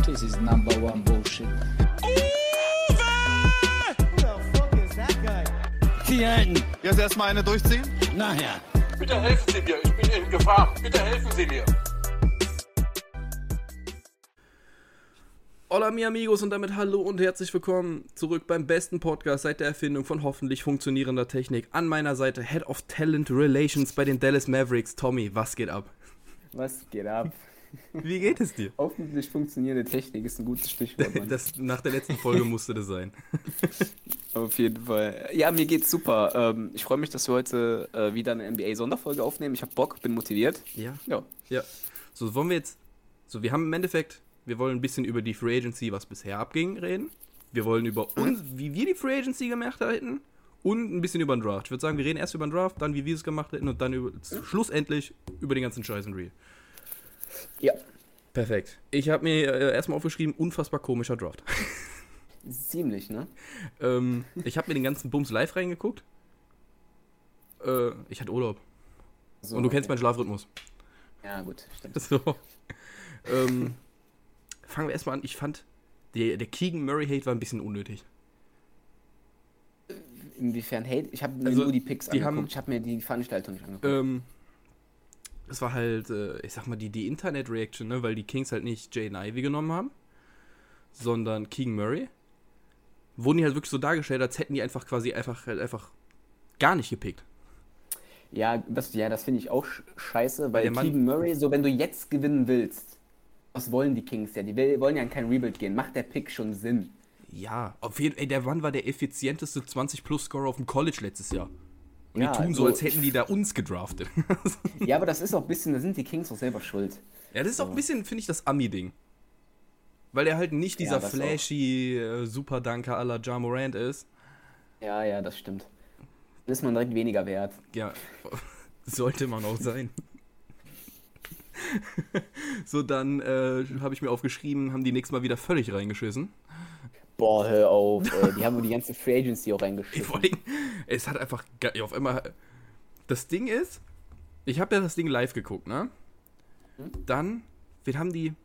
This is number one bullshit. Jetzt erstmal eine durchziehen? Nachher. Bitte helfen Sie mir, ich bin in Gefahr. Bitte helfen Sie mir. Hola mi amigos und damit hallo und herzlich willkommen zurück beim besten Podcast seit der Erfindung von hoffentlich funktionierender Technik. An meiner Seite Head of Talent Relations bei den Dallas Mavericks, Tommy, was geht ab? Was geht ab? Wie geht es dir? Hoffentlich funktionierende Technik ist ein gutes Stichwort, Mann. Nach der letzten Folge musste das sein. Auf jeden Fall. Ja, mir geht's super. Ich freue mich, dass wir heute wieder eine NBA-Sonderfolge aufnehmen. Ich habe Bock, bin motiviert. Ja. Ja. So, wollen wir jetzt... So, wir haben im Endeffekt... Wir wollen ein bisschen über die Free Agency, was bisher abging, reden. Wir wollen über uns, wie wir die Free Agency gemacht hätten. Und ein bisschen über den Draft. Ich würde sagen, wir reden erst über den Draft, dann wie wir es gemacht hätten und dann schlussendlich über den ganzen Scheiß in Real. Ja. Perfekt. Ich habe mir erstmal aufgeschrieben, unfassbar komischer Draft. Ziemlich, ne? Ich habe mir den ganzen Bums live reingeguckt. Ich hatte Urlaub. So, und du kennst meinen Schlafrhythmus. Ja, gut, stimmt. So. Fangen wir erstmal an. Ich fand, der Keegan Murray-Hate war ein bisschen unnötig. Inwiefern Hate? Ich habe mir Also, nur die Picks die angeguckt. Ich habe mir die Veranstaltung nicht angeguckt. Es war halt, ich sag mal, die Internet-Reaction, ne, weil die Kings halt nicht Jaden Ivey genommen haben, sondern Keegan Murray. Wurden die halt wirklich so dargestellt, als hätten die einfach gar nicht gepickt. Ja, das finde ich auch scheiße, weil Der Mann- Keegan Murray, so wenn du jetzt gewinnen willst, was wollen die Kings ja? Die wollen ja in kein Rebuild gehen. Macht der Pick schon Sinn? Ja, auf jeden Fall, der Mann war der effizienteste 20-Plus-Scorer auf dem College letztes Jahr. Und Ja, die tun so, also- als hätten die da uns gedraftet. Ja, aber das ist auch ein bisschen, da sind die Kings auch selber schuld. Ja, das ist auch ein bisschen, finde ich, das Ami-Ding. Weil er halt nicht dieser Ja, das flashy Superdanker à la Ja Morant ist. Ja, das stimmt. Dann ist man direkt weniger wert. Ja, sollte man auch sein. So, dann habe ich mir aufgeschrieben, haben die nächstes Mal wieder völlig reingeschissen. Boah, hör auf, ey. Die haben wohl die ganze Free Agency auch Vor reingeschissen. allem, es hat einfach auf einmal... Das Ding ist, ich habe ja das Ding live geguckt, ne? Dann, wen haben die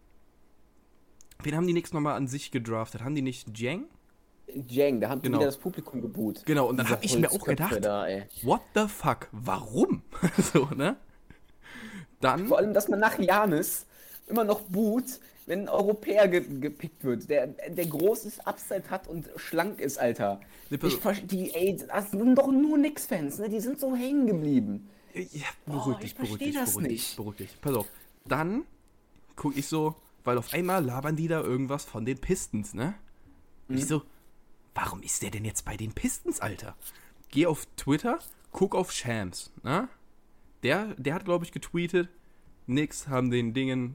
nächstes Mal an sich gedraftet? Haben die nicht Jang? Jang, da haben die Genau. wieder das Publikum geboot. Genau, und dann Diese habe ich mir auch Holzköpfe gedacht, da, ey. what the fuck, warum? So, ne? Dann, Vor allem, dass man nach Giannis immer noch boot, wenn ein Europäer gepickt wird, der großes Upside hat und schlank ist, Alter. Nee, pass auf. Das sind doch nur Knicks-Fans, ne? Die sind so hängen geblieben. ja, ich versteh das nicht. beruhig dich. Pass auf, dann gucke ich so, weil auf einmal labern die da irgendwas von den Pistons, ne? Und ich so, warum ist der denn jetzt bei den Pistons, Alter? Geh auf Twitter, guck auf Shams, ne? Der hat, glaube ich, getweetet, Knicks haben den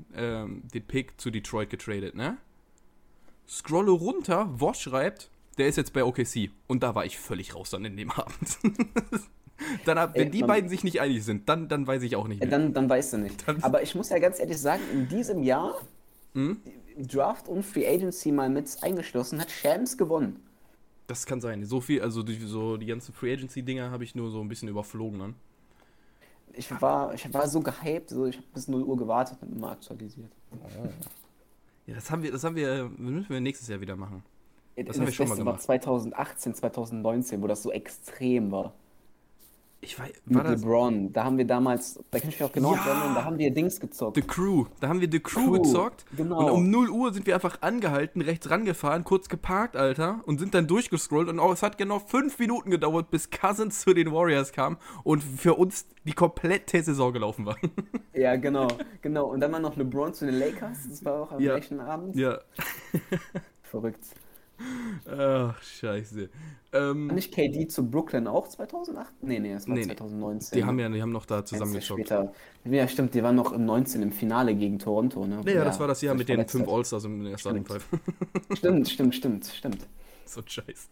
Pick zu Detroit getradet, ne? Scrolle runter, Wosch schreibt, der ist jetzt bei OKC. Und da war ich völlig raus dann in dem Abend. Wenn die beiden sich nicht einig sind, dann weiß ich auch nicht mehr. Dann weißt du nicht. Aber ich muss ja ganz ehrlich sagen, in diesem Jahr, Draft und Free Agency mal mit eingeschlossen, hat Shams gewonnen. Das kann sein. So viel, also die ganzen Free Agency-Dinger habe ich nur so ein bisschen überflogen dann. Ich war so gehypt, so ich habe bis 0 Uhr gewartet und immer aktualisiert. Ja, das müssen wir nächstes Jahr wieder machen. Das haben wir schon mal Beste war gemacht. 2018, 2019, wo das so extrem war. Ich weiß, Mit war das LeBron, da haben wir damals, da kann ich mich auch genau Ja! erinnern, da haben wir Dings gezockt. The Crew? Da haben wir The Crew Crew, gezockt. genau. Und um 0 Uhr sind wir einfach angehalten, rechts rangefahren, kurz geparkt, Alter, und sind dann durchgescrollt. Und es hat genau 5 Minuten gedauert, bis Cousins zu den Warriors kam und für uns die komplette Saison gelaufen war. Ja, genau. Und dann war noch LeBron zu den Lakers, das war auch am Ja. gleichen Abend. Ja. Verrückt. Ach, scheiße. Nicht KD zu Brooklyn auch 2008? Nee, das war Nee. 2019. Die haben noch da Eins Jahr zusammengezockt. später. Ja, stimmt, die waren noch im 19 im Finale gegen Toronto, ne? Ja, das war das Jahr sich mit den verletzt 5 hat. All-Stars in der Starting Five. Stimmt. So scheiße.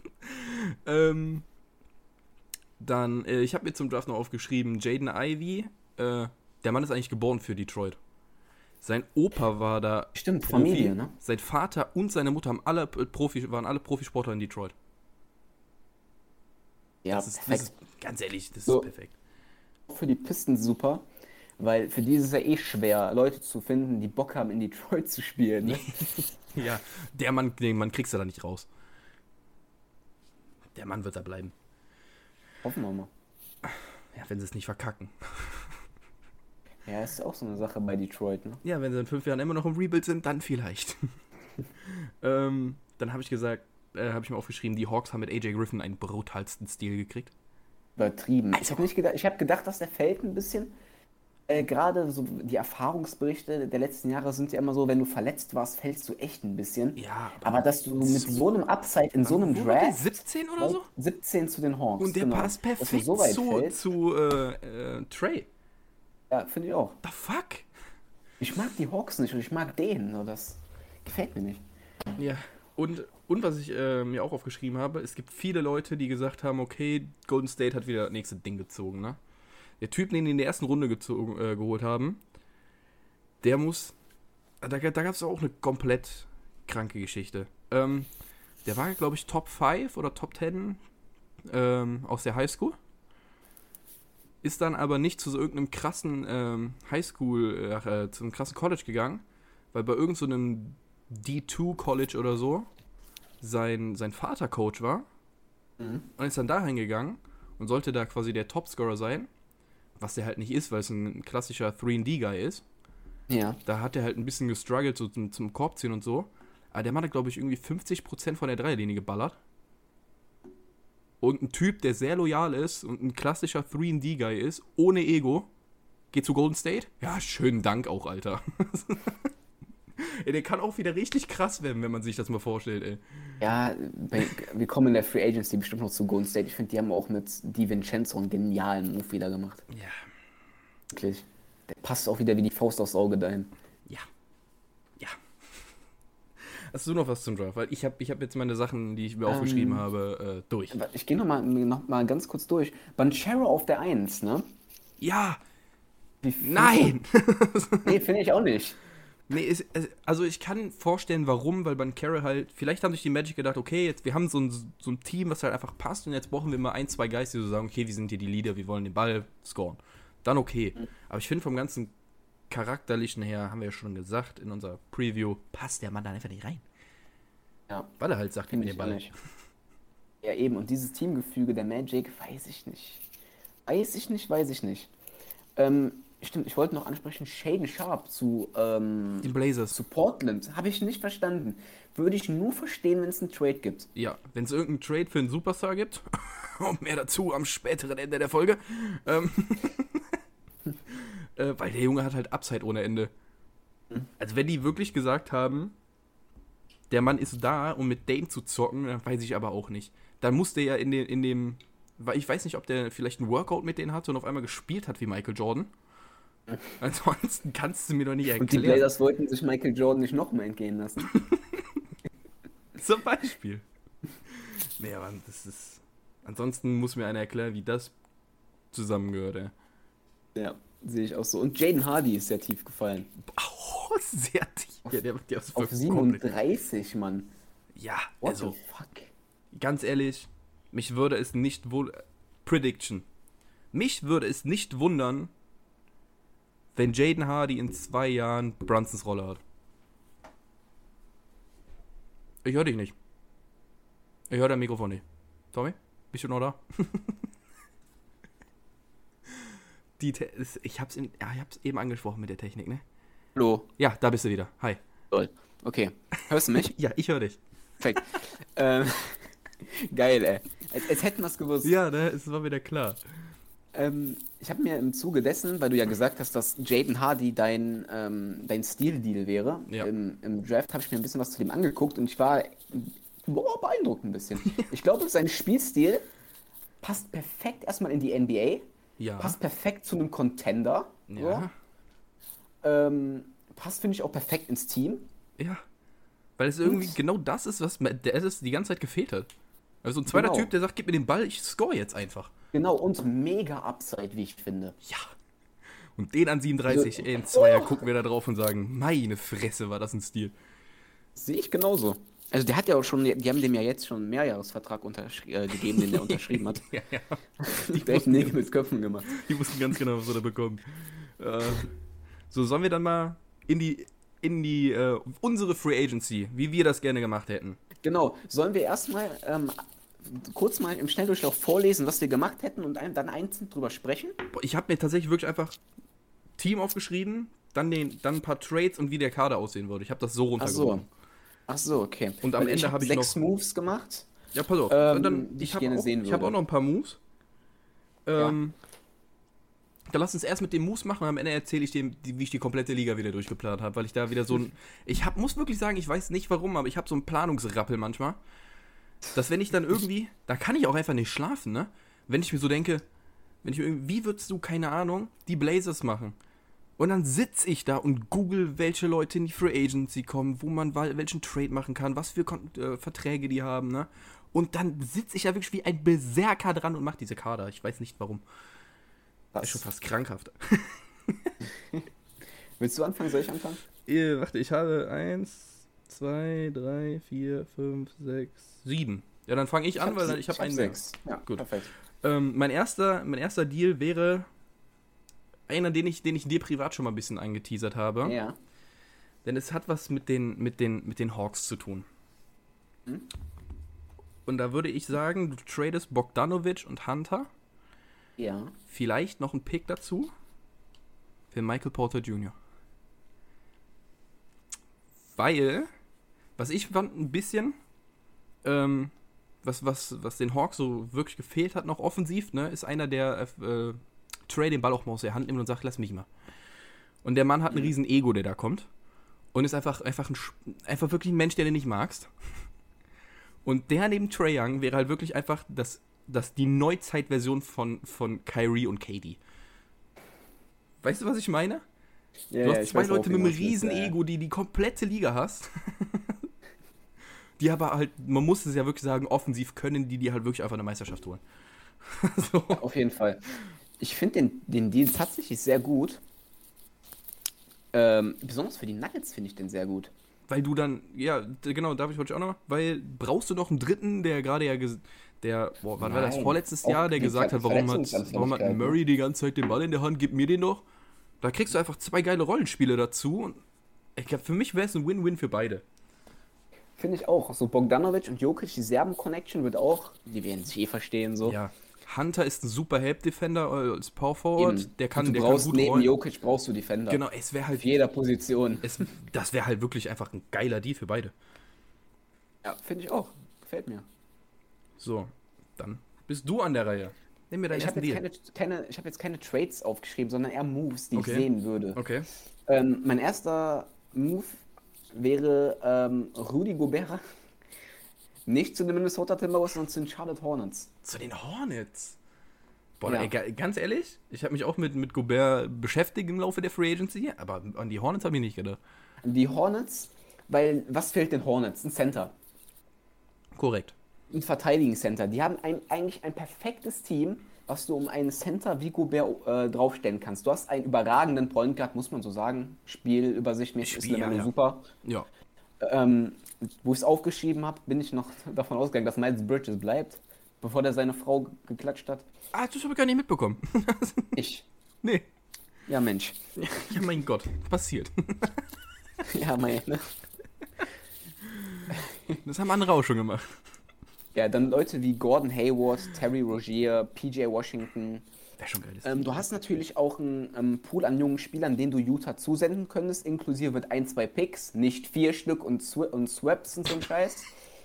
Dann, ich habe mir zum Draft noch aufgeschrieben, Jaden Ivey, der Mann ist eigentlich geboren für Detroit. Sein Opa war da Stimmt, Profi. Familie, ne? Sein Vater und seine Mutter waren alle Profisportler in Detroit. Ja, Das ist, perfekt. ganz ehrlich, das So. ist perfekt. Für die Pistons super, weil für die ist es ja eh schwer, Leute zu finden, die Bock haben, in Detroit zu spielen. Ne? Ja, der Mann, den Mann kriegst du da nicht raus. Der Mann wird da bleiben. Hoffen wir mal. Ja, wenn sie es nicht verkacken. Ja, ist auch so eine Sache bei Detroit, ne? Ja, wenn sie in 5 Jahren immer noch im Rebuild sind, dann vielleicht. Dann habe ich gesagt, habe ich mir aufgeschrieben, die Hawks haben mit AJ Griffin einen brutalsten Stil gekriegt. Übertrieben. Ich habe gedacht, dass der fällt ein bisschen. Gerade so die Erfahrungsberichte der letzten Jahre sind ja immer so, wenn du verletzt warst, fällst du echt ein bisschen. Ja, Aber dass du mit so einem Upside in so einem Wo war der, Draft 17 oder so? 17 zu den Hawks. Und der genau, passt dass er perfekt so weit fällt. zu Trey. Ja, finde ich auch. The fuck? Ich mag die Hawks nicht und ich mag den. Nur das gefällt mir nicht. Ja. Und was ich mir auch aufgeschrieben habe, es gibt viele Leute, die gesagt haben, okay, Golden State hat wieder das nächste Ding gezogen, ne? Der Typ, den die in der ersten Runde geholt haben, der muss... Da gab es auch eine komplett kranke Geschichte. Der war, glaube ich, Top 5 oder Top 10 aus der Highschool. Ist dann aber nicht zu so irgendeinem krassen Highschool, zu einem krassen College gegangen, weil bei irgend so einem D2 College oder so sein Vater Coach war und ist dann da hingegangen und sollte da quasi der Topscorer sein, was der halt nicht ist, weil es ein klassischer 3&D-Guy ist. Ja. Da hat er halt ein bisschen gestruggelt so zum Korb ziehen und so. Aber der Mann hat, glaube ich, irgendwie 50% von der Dreierlinie geballert. Und ein Typ, der sehr loyal ist und ein klassischer 3&D-Guy ist, ohne Ego, geht zu Golden State? Ja, schönen Dank auch, Alter. Ey, der kann auch wieder richtig krass werden, wenn man sich das mal vorstellt, ey. Ja, wir kommen in der Free Agency bestimmt noch zu Golden State. Ich finde, die haben auch mit DiVincenzo einen genialen Move wieder gemacht. Ja. Wirklich. Der passt auch wieder wie die Faust aufs Auge dahin. Ja. Ja. Hast du noch was zum Draft? Weil ich hab jetzt meine Sachen, die ich mir aufgeschrieben habe, durch. Ich gehe noch mal ganz kurz durch. Banchero auf der 1, ne? Ja! Wie Nein! Nee, finde ich auch nicht. Nee, also ich kann vorstellen, warum, weil Banchero halt, vielleicht haben sich die Magic gedacht, okay, jetzt wir haben so ein Team, was halt einfach passt und jetzt brauchen wir mal 1, 2 Guys, die so sagen, okay, wir sind hier die Leader, wir wollen den Ball scoren. Dann okay. Aber ich finde vom ganzen Charakterlichen her, haben wir ja schon gesagt in unserer Preview, passt der Mann da einfach nicht rein. Ja. Weil er halt sagt, gib mir den Finde Ball. ich auch nicht. Ja, eben. Und dieses Teamgefüge der Magic, weiß ich nicht. Weiß ich nicht. Stimmt, ich wollte noch ansprechen, Shaden Sharp zu Den Blazers. Portland. Habe ich nicht verstanden. Würde ich nur verstehen, wenn es einen Trade gibt. Ja, wenn es irgendeinen Trade für einen Superstar gibt, und mehr dazu am späteren Ende der Folge, weil der Junge hat halt Upside ohne Ende. Also wenn die wirklich gesagt haben, der Mann ist da, um mit Dame zu zocken, dann weiß ich aber auch nicht. Dann muss der ja in dem, weil ich weiß nicht, ob der vielleicht einen Workout mit denen hatte und auf einmal gespielt hat wie Michael Jordan. Ansonsten kannst du mir doch nicht Und die erklären. Blazers wollten sich Michael Jordan nicht nochmal entgehen lassen. Zum Beispiel. Nee, aber das ist... Ansonsten muss mir einer erklären, wie das zusammengehört, ey. Ja, sehe ich auch so. Und Jaden Hardy ist sehr tief gefallen. Oh, sehr tief. Ja, der ist Auf wirklich komplett... 37, Mann. Ja, What also, the fuck? ganz ehrlich, mich würde es nicht wohl... Prediction. Mich würde es nicht wundern, wenn Jaden Hardy in 2 Jahren Brunsons Rolle hat. Ich höre dich nicht. Ich höre dein Mikrofon nicht. Tommy, bist du noch da? Ich hab's eben angesprochen mit der Technik, ne? Hallo. Ja, da bist du wieder. Hi. Toll. Okay. Hörst du mich? Ja, ich höre dich. Perfekt. Geil, ey. Als hätten wir es gewusst. Ja, ne, es war wieder klar. Ich habe mir im Zuge dessen, weil du ja gesagt hast, dass Jaden Hardy dein Stil-Deal wäre, Ja. im Draft habe ich mir ein bisschen was zu dem angeguckt und ich war beeindruckt ein bisschen. Ich glaube, sein Spielstil passt perfekt erstmal in die NBA, Ja. passt perfekt zu einem Contender. Ja. So. Passt, finde ich, auch perfekt ins Team. Ja. Weil es irgendwie genau das ist, was der die ganze Zeit gefehlt hat. Also ein zweiter Genau. Typ, der sagt, gib mir den Ball, ich score jetzt einfach. Genau, und mega Upside, wie ich finde. Ja. Und den an 37, in 2 Jahren gucken wir da drauf und sagen, meine Fresse, war das ein Stil. Sehe ich genauso. Also der hat ja auch schon, die haben dem ja jetzt schon einen Mehrjahresvertrag gegeben, den der unterschrieben hat. Ja. Der hat Nägel mit Köpfen gemacht. Die wussten ganz genau, was sie da bekommen. So, sollen wir dann mal in die in die unsere Free Agency, wie wir das gerne gemacht hätten. Genau. Sollen wir erstmal kurz mal im Schnelldurchlauf vorlesen, was wir gemacht hätten und dann einzeln drüber sprechen? Boah, ich habe mir tatsächlich wirklich einfach Team aufgeschrieben, dann ein paar Trades und wie der Kader aussehen würde. Ich habe das so runtergebrochen. Ach so, okay. Und am Ende habe ich 6 noch Moves gemacht. Ja, pass auf. Die ich gerne sehen ich habe würde. auch noch ein paar Moves. Dann lass uns erst mit den Moves machen und am Ende erzähle ich dir, wie ich die komplette Liga wieder durchgeplant habe, weil ich da wieder so ein... muss wirklich sagen, ich weiß nicht warum, aber ich habe so einen Planungsrappel manchmal, dass wenn ich dann irgendwie... Da kann ich auch einfach nicht schlafen, ne? Wenn ich mir so denke, wie würdest du, keine Ahnung, die Blazers machen? Und dann sitze ich da und google, welche Leute in die Free Agency kommen, wo man welchen Trade machen kann, was für Verträge die haben, ne? Und dann sitze ich da wirklich wie ein Berserker dran und mache diese Kader. Ich weiß nicht warum. Das ist schon fast krankhaft. Willst du anfangen? Soll ich anfangen? Warte, ich habe 1, 2, 3, 4, 5, 6, 7. Ja, dann fange ich an, weil ich habe einen 6. Ja, gut. Perfekt. Mein erster Deal wäre einer, den ich dir privat schon mal ein bisschen angeteasert habe. Ja. Denn es hat was mit den Hawks zu tun. Hm? Und da würde ich sagen, du tradest Bogdanovic und Hunter. Ja. Vielleicht noch ein Pick dazu für Michael Porter Jr. Weil, was ich fand ein bisschen, was den Hawks so wirklich gefehlt hat, noch offensiv, ne, ist einer, der Trey den Ball auch mal aus der Hand nimmt und sagt, lass mich mal. Und der Mann hat ein riesen Ego, der da kommt. Und ist einfach wirklich ein Mensch, der du nicht magst. Und der neben Trae Young wäre halt wirklich einfach die Neuzeitversion von Kyrie und KD. Weißt du, was ich meine? Ja, du hast zwei Leute mit einem riesen Ego. Ego, die komplette Liga hast. Die aber halt, man muss es ja wirklich sagen, offensiv können die halt wirklich einfach eine Meisterschaft holen. So. Ja, auf jeden Fall. Ich finde den Deal tatsächlich sehr gut. Besonders für die Nuggets finde ich den sehr gut. Weil du dann, ja, genau, wollte ich auch noch, weil brauchst du noch einen Dritten, der gerade ja, wann war das, vorletztes auch Jahr, der die gesagt hat, warum hat Verletzungsanfälligkeit, Murray die ganze Zeit den Ball in der Hand, gib mir den doch. Da kriegst du einfach 2 geile Rollenspiele dazu und ich glaube, für mich wäre es ein Win-Win für beide. Finde ich auch. So Bogdanovic und Jokic, die Serben-Connection wird auch, die werden sich eh verstehen, so. Ja, Hunter ist ein super Help-Defender als Power-Forward, Eben. der kann du brauchst gut neben rollen. Jokic brauchst du Defender. Genau, es wäre halt Auf jeder Position. das wäre halt wirklich einfach ein geiler Deal für beide. Ja, finde ich auch. Gefällt mir. So, dann bist du an der Reihe. Nimm mir deinen Ich habe ersten jetzt, Deal. hab jetzt keine Trades aufgeschrieben, sondern eher Moves, die Okay. ich sehen würde. Okay. Mein erster Move wäre Rudy Gobert nicht zu den Minnesota Timberwolves, sondern zu den Charlotte Hornets. Zu den Hornets. Boah, Ja. ey, ganz ehrlich, ich habe mich auch mit Gobert beschäftigt im Laufe der Free Agency, aber an die Hornets habe ich nicht gedacht. Die Hornets, weil was fehlt den Hornets? Ein Center. Korrekt. Ein Verteidigungscenter. Die haben eigentlich ein perfektes Team, was du um einen Center wie Gobert draufstellen kannst. Du hast einen überragenden Point Guard, muss man so sagen. Spielübersichtmäßig ist Lamelo ja. super. Ja. Wo ich es aufgeschrieben habe, bin ich noch davon ausgegangen, dass Miles Bridges bleibt, bevor der seine Frau geklatscht hat. Ah, das habe ich gar nicht mitbekommen. Ich. Nee. Ja, Mensch. Ja, mein Gott, passiert. Ja, meine. Das haben andere auch schon gemacht. Ja, dann Leute wie Gordon Hayward, Terry Rozier, PJ Washington. Wäre schon geil. Du hast natürlich auch einen Pool an jungen Spielern, den du Utah zusenden könntest, inklusive mit 1, 2 Picks, nicht 4 Stück und Swaps und so ein Scheiß.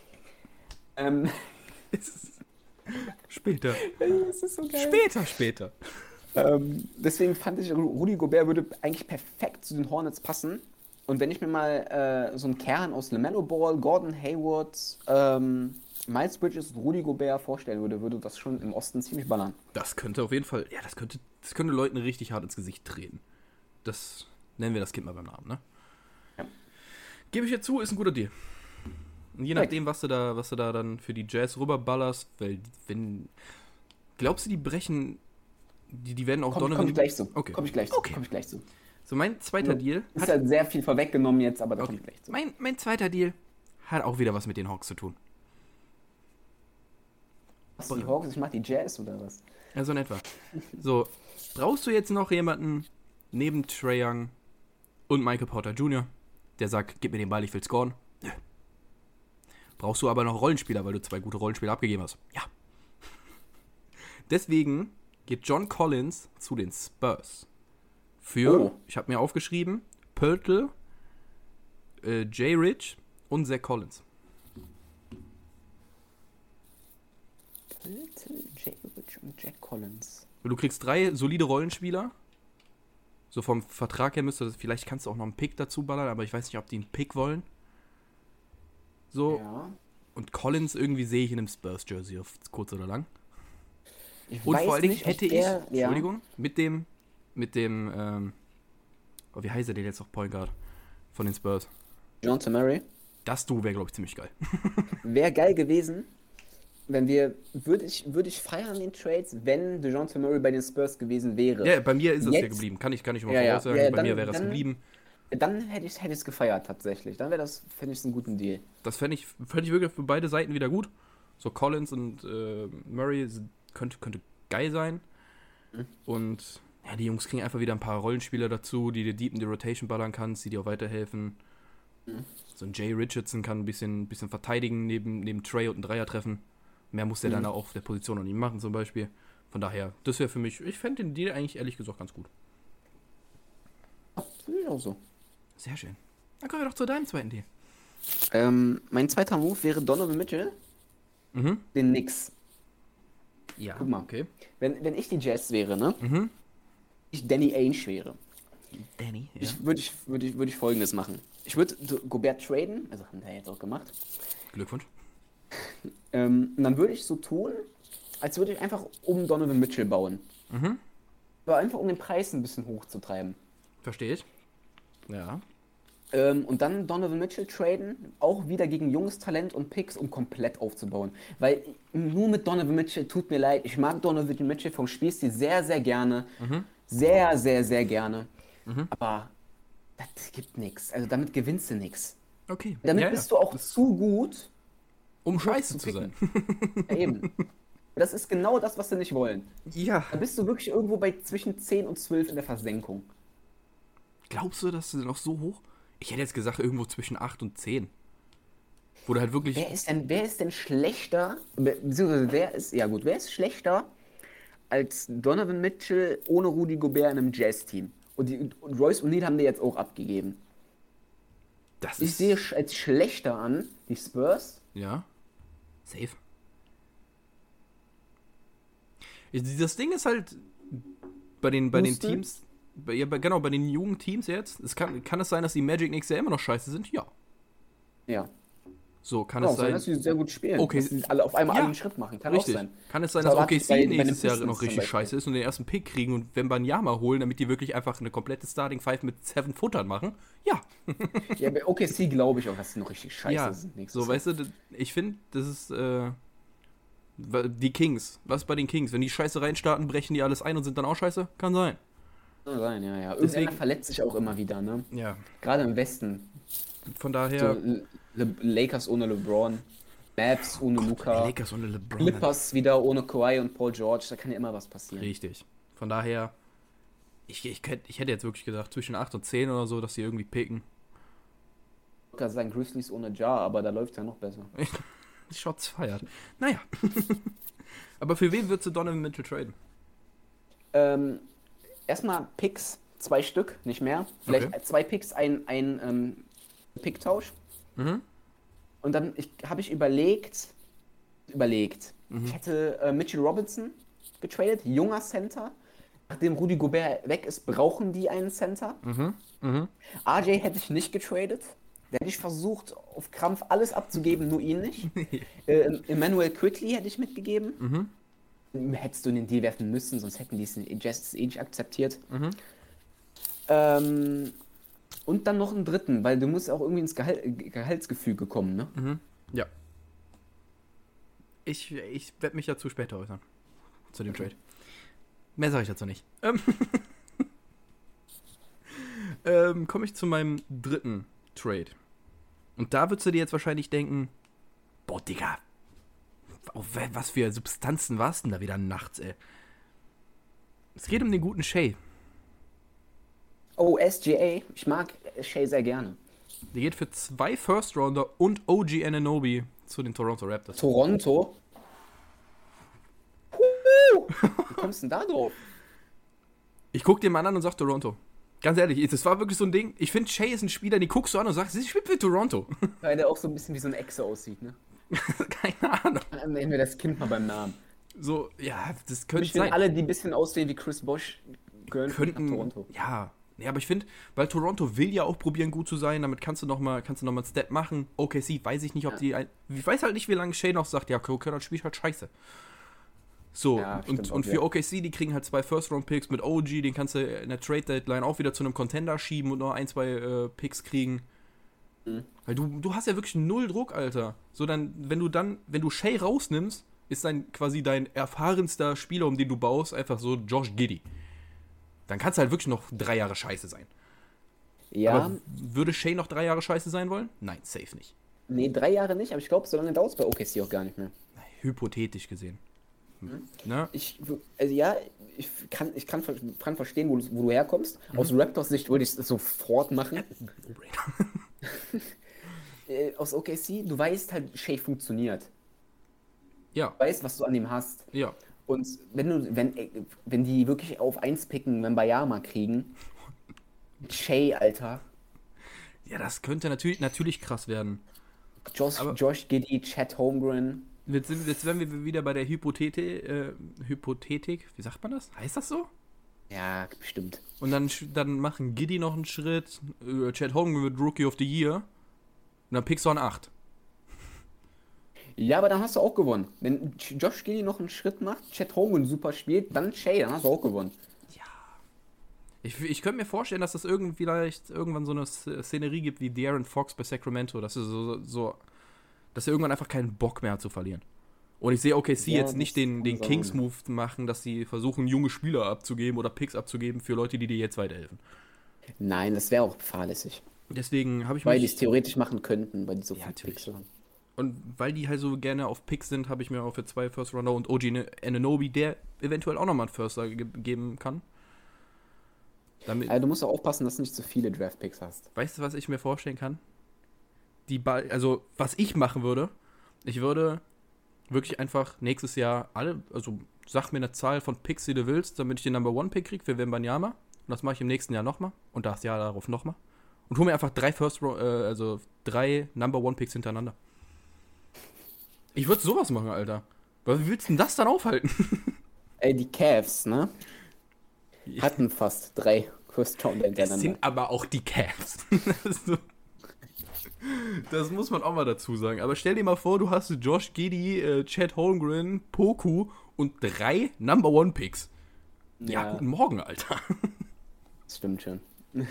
Später. Das ist so geil. Später. Deswegen fand ich, Rudy Gobert würde eigentlich perfekt zu den Hornets passen. Und wenn ich mir mal so einen Kern aus LaMelo Ball, Gordon Hayward, Miles Bridges und Rudy Gobert vorstellen würde das schon im Osten ziemlich ballern. Das könnte auf jeden Fall, ja, das könnte Leuten richtig hart ins Gesicht treten. Das nennen wir das Kind mal beim Namen, ne? Ja. Gebe ich dir zu, ist ein guter Deal. Und je nachdem, was du da dann für die Jazz rüberballerst, weil glaubst du, die brechen, die werden auch Komm ich gleich zu. Okay. Komm ich gleich zu. So, mein zweiter Deal Ist halt sehr viel vorweggenommen jetzt, aber da okay. komme ich gleich zu. Mein zweiter Deal hat auch wieder was mit den Hawks zu tun. Was, die Hawks, ich mach die Jazz oder was? Ja, so in etwa. So, brauchst du jetzt noch jemanden neben Trae Young und Michael Porter Jr., der sagt, gib mir den Ball, ich will scoren. Nö. Brauchst du aber noch Rollenspieler, weil du 2 gute Rollenspieler abgegeben hast. Ja. Deswegen geht John Collins zu den Spurs. Für, ich habe mir aufgeschrieben, Poeltl, Jay Rich und Zach Collins. Jay Rich und Jack Collins. Du kriegst 3 solide Rollenspieler. So vom Vertrag her müsste das, vielleicht kannst du auch noch einen Pick dazu ballern, aber ich weiß nicht, ob die einen Pick wollen. So. Ja. Und Collins irgendwie sehe ich in einem Spurs-Jersey auf kurz oder lang. Und vor allen Dingen hätte ich, Entschuldigung, mit dem, wie heißt er denn jetzt noch, Point Guard von den Spurs? John Murray. Das Duo wäre, glaube ich, ziemlich geil. Wäre geil gewesen, wenn würde ich feiern den Trades, wenn DeJounte Murray bei den Spurs gewesen wäre. Ja, bei mir ist es Jetzt, ja geblieben. Kann ich mal ja, voraussagen. ja, bei mir wäre es geblieben. Dann hätte ich es gefeiert tatsächlich. Dann fände ich es einen guten Deal. Das fände ich wirklich für beide Seiten wieder gut. So Collins und Murray könnte geil sein. Und ja, die Jungs kriegen einfach wieder ein paar Rollenspieler dazu, die dir deep in die Rotation ballern kannst, die dir auch weiterhelfen. So ein Jay Richardson kann ein bisschen verteidigen, neben Trey und einen Dreier treffen. Mehr muss der dann auch auf der Position noch nicht machen zum Beispiel. Von daher, das wäre für mich, ich fände den Deal eigentlich ehrlich gesagt ganz gut. Ach, finde ich auch so. Sehr schön. Dann kommen wir doch zu deinem zweiten Deal. Mein zweiter Move wäre Donovan Mitchell, den Knicks. Ja, Guck mal, okay. Wenn ich die Jazz wäre, ne? Ich Danny Ainge wäre. Danny, ja. Würde ich Folgendes machen. Ich würde Gobert traden, also haben wir jetzt auch gemacht. Glückwunsch. Und dann würde ich so tun, als würde ich einfach um Donovan Mitchell bauen. Aber einfach um den Preis ein bisschen hochzutreiben. Verstehe ich. Ja. Und dann Donovan Mitchell traden, auch wieder gegen junges Talent und Picks, um komplett aufzubauen. Weil nur mit Donovan Mitchell, tut mir leid, ich mag Donovan Mitchell vom Spielstil sehr, sehr gerne. Sehr, sehr, sehr gerne. Aber das gibt nichts. Also damit gewinnst du nichts. Okay. Damit bist du auch zu gut, um scheiße zu sein. Ja, eben. Das ist genau das, was sie nicht wollen. Ja. Da bist du wirklich irgendwo bei zwischen 10 und 12 in der Versenkung. Glaubst du, dass sie noch so hoch? Ich hätte jetzt gesagt, irgendwo zwischen 8 und 10. Wo du halt wirklich... Wer ist denn schlechter, beziehungsweise wer ist schlechter als Donovan Mitchell ohne Rudy Gobert in einem Jazz-Team? Und Royce O'Neal haben die jetzt auch abgegeben. Ich sehe als schlechter an die Spurs. Ja. Safe. Das Ding ist halt bei den Teams, bei den jungen Teams jetzt, kann es sein, dass die Magic nächstes Jahr immer noch scheiße sind? Ja. Ja. So, kann es sein, dass sie sehr gut spielen. Okay. Dass sie alle auf einmal einen Schritt machen. Kann richtig. auch sein. Kann es sein, dass OKC nächstes Jahr Pistons noch richtig scheiße ist und den ersten Pick kriegen und Wembanyama holen, damit die wirklich einfach eine komplette Starting Five mit 7 Futtern machen? Ja. Ja, bei OKC glaube ich auch, dass sie noch richtig scheiße sind. So, weißt du, ich finde, das ist die Kings. Was ist bei den Kings? Wenn die Scheiße reinstarten, brechen die alles ein und sind dann auch scheiße? Kann sein. Kann sein, ja. Irgendwer verletzt sich auch immer wieder, ne? Ja. Gerade im Westen. Von daher... So, Lakers ohne LeBron, Mavs ohne Luka, Lakers ohne LeBron. Clippers wieder ohne Kawhi und Paul George, da kann ja immer was passieren. Richtig. Von daher, ich hätte jetzt wirklich gesagt, zwischen 8 und 10 oder so, dass sie irgendwie picken. Ich würde sagen Grizzlies ohne Ja, aber da läuft es ja noch besser. Shots feiert. Naja. Aber für wen würdest du Donovan Mitchell traden? Erstmal Picks, 2 Stück, nicht mehr. Vielleicht Okay. 2 Picks, ein Picktausch. Und dann habe ich überlegt, ich hätte Mitchell Robinson getradet, junger Center. Nachdem Rudy Gobert weg ist, brauchen die einen Center. RJ hätte ich nicht getradet. Da hätte ich versucht, auf Krampf alles abzugeben, nur ihn nicht. Emmanuel Quickly hätte ich mitgegeben. Hättest du in den Deal werfen müssen, sonst hätten die es in Justice nicht akzeptiert. Und dann noch einen dritten, weil du musst auch irgendwie ins Gehaltsgefüge kommen, ne? Ja. Ich werde mich dazu später äußern. Zu dem Trade. Mehr sage ich dazu nicht. Komme ich zu meinem dritten Trade. Und da würdest du dir jetzt wahrscheinlich denken, boah, Digga, auf was für Substanzen warst denn da wieder nachts, ey? Es geht um den guten Shea. Oh, SGA. Ich mag Shea sehr gerne. Der geht für 2 First-Rounder und OG Anunoby zu den Toronto Raptors. Toronto? Wie kommst du denn da drauf? Ich guck den Mann an und sag Toronto. Ganz ehrlich, das war wirklich so ein Ding. Ich finde, Shea ist ein Spieler, den guckst du an und sagst, ich spiele für Toronto. Weil der auch so ein bisschen wie so ein Echse aussieht, ne? Keine Ahnung. Dann nennen wir das Kind mal beim Namen. So, ja, das könnte Ich finde, sein. alle, die ein bisschen aussehen wie Chris Bosh, gehören nach Könnten, Toronto. ja. Nee, aber ich finde, weil Toronto will ja auch probieren, gut zu sein, damit kannst du noch mal einen Step machen. OKC, weiß ich nicht, ob die... Ich weiß halt nicht, wie lange Shea noch sagt, ja, das Spiel ist halt scheiße. So, Ja, und stimmt auch, für OKC, die kriegen halt 2 First-Round-Picks mit OG, den kannst du in der Trade-Deadline auch wieder zu einem Contender schieben und noch 1, 2 Picks kriegen. Weil du hast ja wirklich null Druck, Alter. So, wenn du Shea rausnimmst, ist dann quasi dein erfahrenster Spieler, um den du baust, einfach so Josh Giddey. Dann kannst du halt wirklich noch 3 Jahre scheiße sein. Ja, Aber würde Shea noch 3 Jahre scheiße sein wollen? Nein, safe nicht. nee, 3 Jahre nicht, aber ich glaube, so lange dauert es bei OKC auch gar nicht mehr. Hypothetisch gesehen. Ne? Ich kann verstehen, wo du herkommst. Aus Raptors Sicht würde ich es sofort machen. Aus OKC, du weißt halt, Shea funktioniert. Ja, Du weißt, was du an ihm hast. ja. Und wenn die wirklich auf 1 picken, wenn Bayama kriegen, Shea, Alter, Ja, das könnte natürlich krass werden. Aber- Josh Giddey, Chet Holmgren. Jetzt wären wir wieder bei der Hypothetik. Wie sagt man das? Heißt das so? Ja, bestimmt. Und dann machen Giddey noch einen Schritt. Chet Holmgren wird Rookie of the Year. Und dann pickst du an 8. Ja, aber dann hast du auch gewonnen. Wenn Josh Giddey noch einen Schritt macht, Chet Holmgren super spielt, dann Shea, dann hast du auch gewonnen. Ich könnte mir vorstellen, dass das irgendwann so eine Szenerie gibt wie De'Aaron Fox bei Sacramento, dass er irgendwann einfach keinen Bock mehr hat zu verlieren. Und ich sehe OKC Ja, jetzt nicht das den kann sein. Kings-Move machen, dass sie versuchen, junge Spieler abzugeben oder Picks abzugeben für Leute, die dir jetzt weiterhelfen. Nein, das wäre auch fahrlässig. Deswegen habe ich Weil die es mich... theoretisch machen könnten, weil die so Ja, viel natürlich. Picks haben. Und weil die halt so gerne auf Picks sind, habe ich mir auch für 2 First-Rounder und OG Anunoby, der eventuell auch nochmal einen Firster geben kann. Damit, Also du musst auch aufpassen, dass du nicht zu viele Draft-Picks hast. weißt du, was ich mir vorstellen kann? Also, was ich machen würde, ich würde wirklich einfach nächstes Jahr sag mir eine Zahl von Picks, die du willst, damit ich den Number 1 Pick kriege für Wembanyama. Und das mache ich im nächsten Jahr nochmal. Und das Jahr darauf nochmal. Und hol mir einfach 3 Number 1 Picks hintereinander. Ich würde sowas machen, Alter. Wie willst du denn das dann aufhalten? Ey, die Cavs, ne? Hatten fast 3 First-Rounder Es hintereinander. sind aber auch die Cavs. Das muss man auch mal dazu sagen. Aber stell dir mal vor, du hast Josh Giddey, Chet Holmgren, Poku und 3 Number 1 Picks. Ja, guten Morgen, Alter. Das stimmt schon.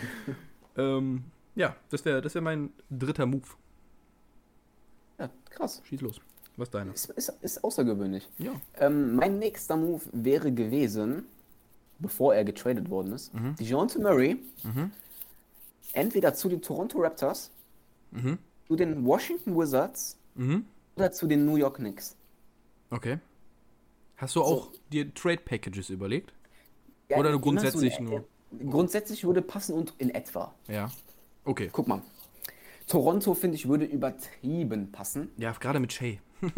Ja, das wär mein dritter Move. Ja, krass. Schieß los. Was ist deiner? Ist außergewöhnlich. Ja. Mein nächster Move wäre gewesen, bevor er getradet worden ist, DeJounte Murray entweder zu den Toronto Raptors, zu den Washington Wizards oder zu den New York Knicks. Okay. Hast du auch dir Trade Packages überlegt? Ja, Oder du immer grundsätzlich so nur? Grundsätzlich würde passen und in etwa. Ja. Okay. Guck mal. Toronto, finde ich, würde übertrieben passen. Ja, gerade mit Shea.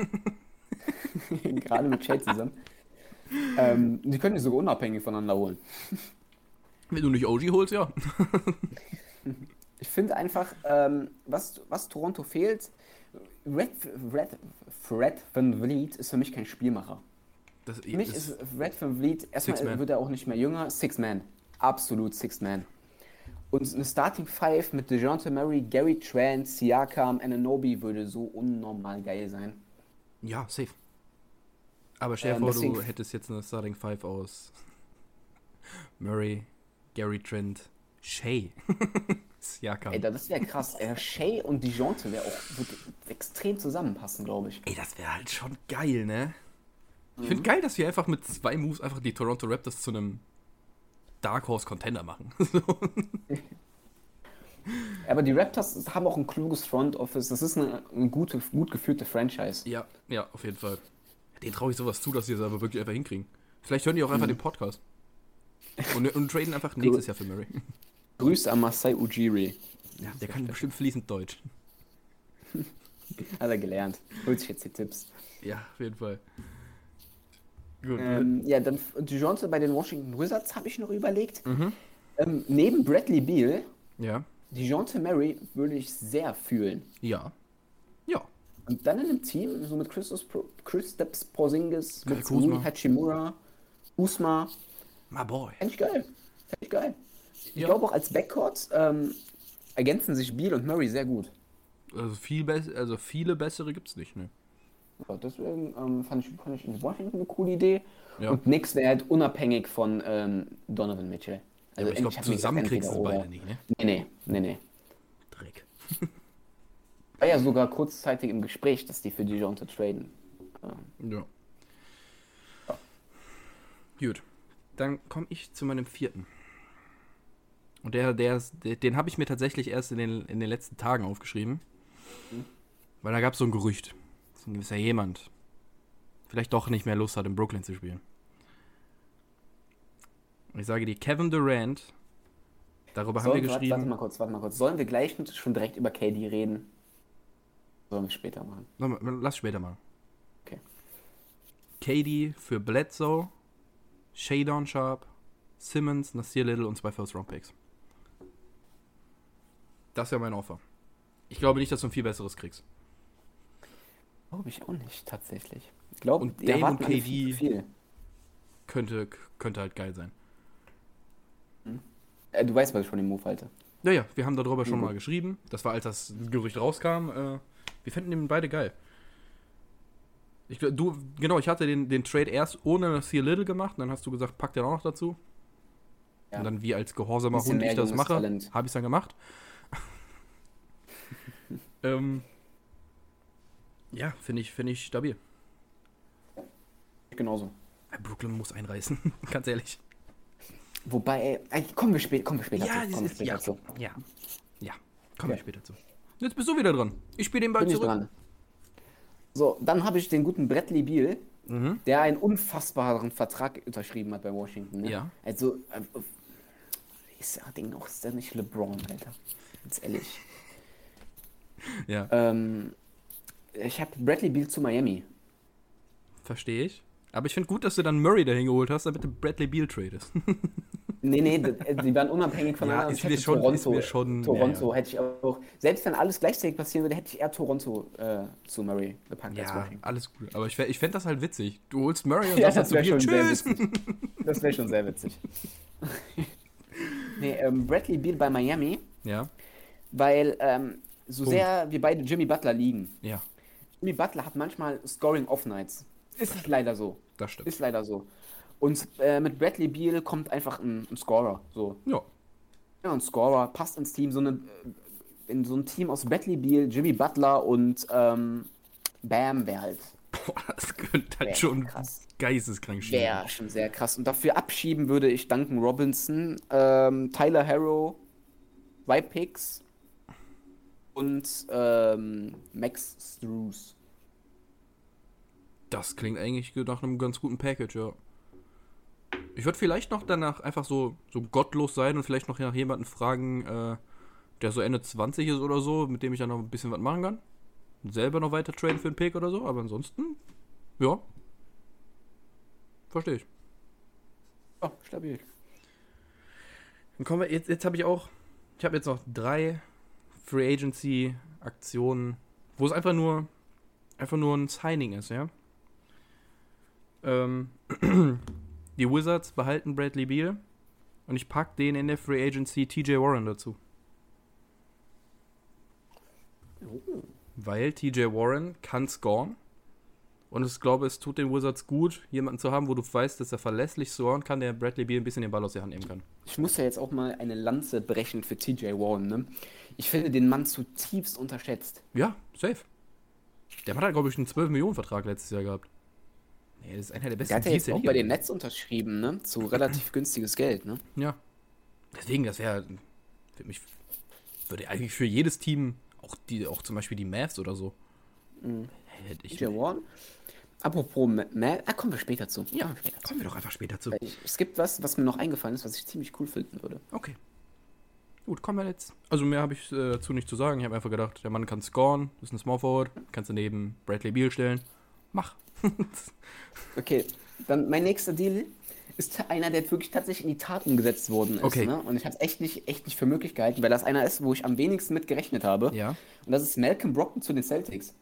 Gerade mit Shea zusammen. Die können die sogar unabhängig voneinander holen. Wenn du nicht OG holst, ja. Ich finde einfach, was Toronto fehlt, Fred VanVleet ist für mich kein Spielmacher. Für mich ist Fred VanVleet, erstmal Six-Man. wird er auch nicht mehr jünger, Six-Man. Absolut Six-Man. Und eine Starting Five mit DeJounte Murray, Gary Trent, Siakam, Anunoby würde so unnormal geil sein. Ja, safe. Aber stell dir vor, deswegen- du hättest jetzt eine Starting Five aus Murray, Gary Trent, Shea. Siakam. Ey, das wäre krass. Shea und DeJounte würde extrem zusammenpassen, glaube ich. Ey, das wäre halt schon geil, ne? Ich finde geil, dass wir einfach mit 2 Moves einfach die Toronto Raptors zu einem Dark Horse Contender machen. Aber die Raptors haben auch ein kluges Front Office. Das ist eine gut geführte Franchise. Ja, auf jeden Fall. Den traue ich sowas zu, dass sie das aber wirklich einfach hinkriegen. Vielleicht hören die auch einfach den Podcast. Und traden einfach nächstes Jahr für Murray. Grüße an Masai Ujiri. Ja, der kann bestimmt fließend Deutsch. Hat er gelernt. Holt sich jetzt die Tipps. Ja, auf jeden Fall. Gut. Ja, dann DeJounte bei den Washington Wizards habe ich noch überlegt. Mhm. Neben Bradley Beal, Ja. DeJounte Murray würde ich sehr fühlen. Ja. Ja. Und dann in einem Team, so mit Kristaps Porzingis, mit Kuzma. Rui Hachimura, Usma, My boy. fände ich geil. Fände ich geil. Ich Ja. glaube auch als Backcourt ergänzen sich Beal und Murray sehr gut. Also, viele bessere gibt's nicht, ne? Ja, deswegen fand ich in Washington eine coole Idee. Ja. Und nix wäre halt unabhängig von Donovan Mitchell. Aber ich glaube, hab mir zusammen gesagt, kriegst du entweder beide nicht, ne? Nee. Dreck. War ja sogar kurzzeitig im Gespräch, dass die für DeJounte traden. Ja. Gut. Dann komme ich zu meinem vierten. Und den habe ich mir tatsächlich erst in den letzten Tagen aufgeschrieben. Weil da gab es so ein Gerücht. Dass ein gewisser jemand vielleicht doch nicht mehr Lust hat, in Brooklyn zu spielen. Und ich sage dir, Kevin Durant, darüber haben wir geschrieben. Warte mal kurz. Sollen wir gleich schon direkt über KD reden? Sollen wir später machen? Lass später mal. Okay. KD für Bledsoe, Shadon Sharp, Simmons, Nasir Little und 2 First-Round-Picks. Das wäre mein Offer. Ich glaube nicht, dass du ein viel besseres kriegst. Glaube ich auch nicht, tatsächlich. Ich glaube, Und Dame und KD viel. könnte halt geil sein. Du weißt, was ich von dem Move halte. Ja, wir haben darüber schon mal geschrieben. Das war, als das Gerücht rauskam. Wir fänden den beide geil. Ich hatte den Trade erst ohne Nasir Little gemacht. Dann hast du gesagt, pack den auch noch dazu. Ja. Und dann wie als gehorsamer Bisschen Hund mehr ich das junges mache, Talent. habe ich es dann gemacht. Ja, finde ich stabil. Genauso. Brooklyn muss einreißen, ganz ehrlich. Wobei, kommen wir später zu. Kommen wir später zu. Jetzt bist du wieder dran. Ich spiele den Ball Bin ich zurück. dran. So, dann habe ich den guten Bradley Beal, der einen unfassbaren Vertrag unterschrieben hat bei Washington. Ne? Ja. Also, ist der nicht LeBron, Alter? Ganz ehrlich. Ja, Ich habe Bradley Beal zu Miami. verstehe ich. Aber ich finde gut, dass du dann Murray dahin geholt hast, damit du Bradley Beal tradest. Nee, die waren unabhängig voneinander. Ja, Ich hätte Toronto ja. hätte ich auch. Selbst wenn alles gleichzeitig passieren würde, hätte ich eher Toronto zu Murray gepackt als Ja, Washington. alles gut. Aber ich fände das halt witzig. Du holst Murray und Ja, sagst das dann wäre zu schon Beal, sehr tschüss. witzig. Das wäre schon sehr witzig. Nee, Bradley Beal bei Miami, Ja, weil so sehr wir beide Jimmy Butler liegen. ja, Jimmy Butler hat manchmal Scoring-Off-Nights. Ist leider so. das stimmt. Ist leider so. Und mit Bradley Beal kommt einfach ein Scorer. So. Ja, Ja, ein Scorer, passt ins Team. In so ein Team aus Bradley Beal, Jimmy Butler und Bam wäre halt. boah, das könnte halt Wär schon krass. geisteskrank schieben. Wäre schon sehr krass. Und dafür abschieben würde ich Duncan Robinson, Tyler Harrow, 2 Picks und Max Strus. Das klingt eigentlich nach einem ganz guten Package, ja. Ich würde vielleicht noch danach einfach so gottlos sein und vielleicht noch nach jemanden fragen, der so Ende 20 ist oder so, mit dem ich dann noch ein bisschen was machen kann. Und selber noch weiter traden für einen Pick oder so, aber ansonsten, ja. Verstehe ich. Oh, stabil. Dann kommen wir, jetzt habe ich jetzt noch 3 Free Agency Aktionen, wo es einfach nur ein Signing ist, ja. Die Wizards behalten Bradley Beal und ich packe den in der Free Agency TJ Warren dazu. Weil TJ Warren kann scoren und ich glaube, es tut den Wizards gut, jemanden zu haben, wo du weißt, dass er verlässlich scoren kann, der Bradley Beal ein bisschen den Ball aus der Hand nehmen kann. Ich muss ja jetzt auch mal eine Lanze brechen für TJ Warren, ne? Ich finde den Mann zutiefst unterschätzt. Ja, safe. Der hat, glaube ich, einen 12-Millionen-Vertrag letztes Jahr gehabt. Nee, das ist einer der besten Der hat ja jetzt Deals der auch Liga. bei den Nets unterschrieben, ne? Zu relativ günstiges Geld, ne? Ja. Deswegen, das würde eigentlich für jedes Team, auch zum Beispiel die Mavs oder so. Hätte ich. TJ Warren. Apropos kommen wir später zu. Ja, kommen wir doch einfach später zu. Es gibt was mir noch eingefallen ist, was ich ziemlich cool finden würde. Okay. Gut, kommen wir jetzt. Also mehr habe ich dazu nicht zu sagen. Ich habe einfach gedacht, der Mann kann scoren, ist ein Small Forward, kannst du neben Bradley Beal stellen. Mach. Okay, dann mein nächster Deal ist einer, der wirklich tatsächlich in die Tat umgesetzt worden ist. Okay. Ne? Und ich habe es echt nicht für möglich gehalten, weil das einer ist, wo ich am wenigsten mit gerechnet habe. Ja. Und das ist Malcolm Brogdon zu den Celtics.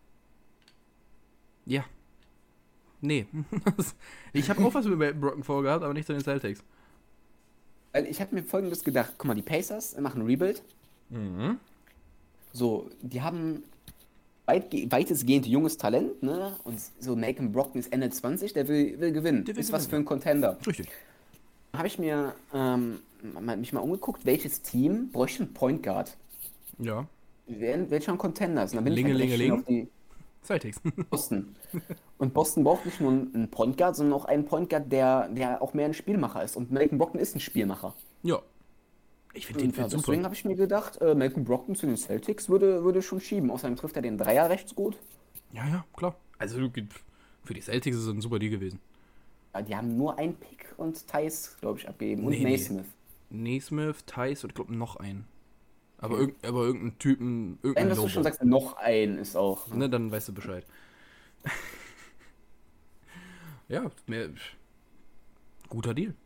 Ja. Nee. Ich habe auch was mit Malcolm Brogdon vorgehabt, aber nicht zu den Celtics. Weil ich habe mir Folgendes gedacht. Guck mal, die Pacers machen Rebuild. Mhm. So, die haben weitestgehend junges Talent, ne? Und so Malcolm Brogdon ist Ende 20, der will gewinnen. Der will ist was gewinnen, für ein Contender. Richtig. Habe ich mir mich mal umgeguckt, welches Team bräuchte einen Point Guard? Ja. Welcher ein Contender ist? Und dann bin ich Lingelingeling. auf die Celtics. Boston. Und Boston braucht nicht nur einen Point Guard, sondern auch einen Point Guard, der auch mehr ein Spielmacher ist. Und Malcolm Brogdon ist ein Spielmacher. Ja. Ich finde den Und, ja, Fit deswegen super. habe ich mir gedacht, Malcolm Brogdon zu den Celtics würde schon schieben. Außerdem trifft er den Dreier recht gut. Ja, klar. Also für die Celtics ist es ein super Deal gewesen. Ja, die haben nur einen Pick und Thais, glaube ich, abgegeben. Und Nee. Naismith. Naismith, Tice und ich glaube noch einen. Aber irgendein Typen, Wenn irgendein du schon Lobo. sagst, noch ein ist auch. Ne, dann weißt du Bescheid. Ja, guter Deal.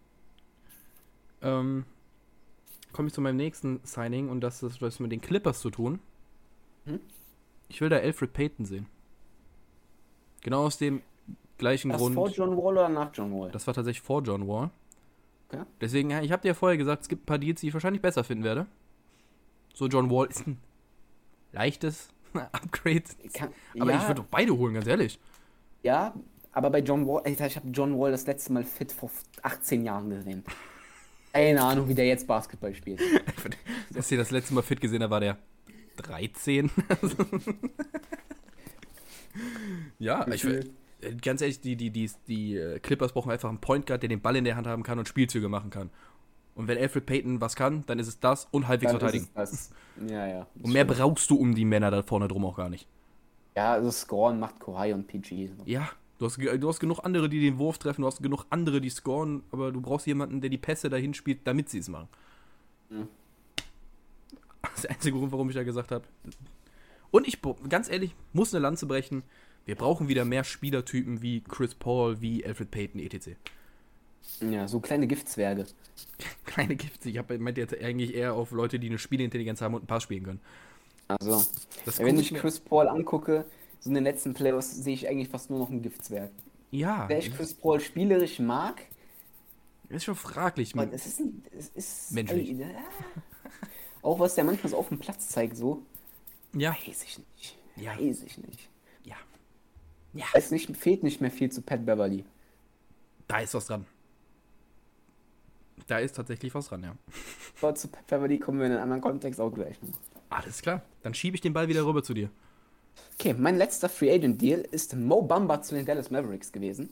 Komme ich zu meinem nächsten Signing und das ist was mit den Clippers zu tun. Hm? Ich will da Elfrid Payton sehen. Genau aus dem gleichen Das Grund. vor John Wall oder nach John Wall? Das war tatsächlich vor John Wall. Okay. Deswegen, ja, ich habe dir ja vorher gesagt, es gibt ein paar Deals, die ich wahrscheinlich besser finden werde. So, John Wall ist ein leichtes Upgrade. Aber ich würde doch beide holen, ganz ehrlich. Ja, aber bei John Wall, Alter, ich habe John Wall das letzte Mal fit vor 18 Jahren gesehen. Keine Ahnung, wie der jetzt Basketball spielt. Als ich das letzte Mal fit gesehen habe, war der 13. Ja, ganz ehrlich, die Clippers brauchen einfach einen Point Guard, der den Ball in der Hand haben kann und Spielzüge machen kann. Und wenn Elfrid Payton was kann, dann ist es das und halbwegs verteidigen. Ja. Und mehr brauchst du um die Männer da vorne drum auch gar nicht. Ja, also Scoren macht Kawhi und PG. Ja, du hast genug andere, die den Wurf treffen, du hast genug andere, die scoren, aber du brauchst jemanden, der die Pässe dahin spielt, damit sie es machen. Mhm. Das ist der einzige Grund, warum ich da gesagt habe. Und ich, ganz ehrlich, muss eine Lanze brechen. Wir brauchen wieder mehr Spielertypen wie Chris Paul, wie Elfrid Payton, etc. Ja, so kleine Giftzwerge. Kleine Gifts. Ich meinte jetzt eigentlich eher auf Leute, die eine Spielintelligenz haben und einen Pass spielen können. Also, Das wenn guck ich mir- Chris Paul angucke, so in den letzten Playoffs sehe ich eigentlich fast nur noch einen Giftzwerg. Ja, Wer ich Chris Paul spielerisch mag, ist schon fraglich. aber es ist Menschlich. Auch was der manchmal so auf dem Platz zeigt, so, Ja, weiß ich nicht. Ja. Weiß ich nicht. ja. Fehlt nicht mehr viel zu Pat Beverly. Da ist was dran. Da ist tatsächlich was dran, ja. Aber zu Pat Beverly kommen wir in einem anderen Kontext auch gleich noch. Alles klar. Dann schiebe ich den Ball wieder rüber zu dir. Okay, mein letzter Free Agent Deal ist Mo Bamba zu den Dallas Mavericks gewesen.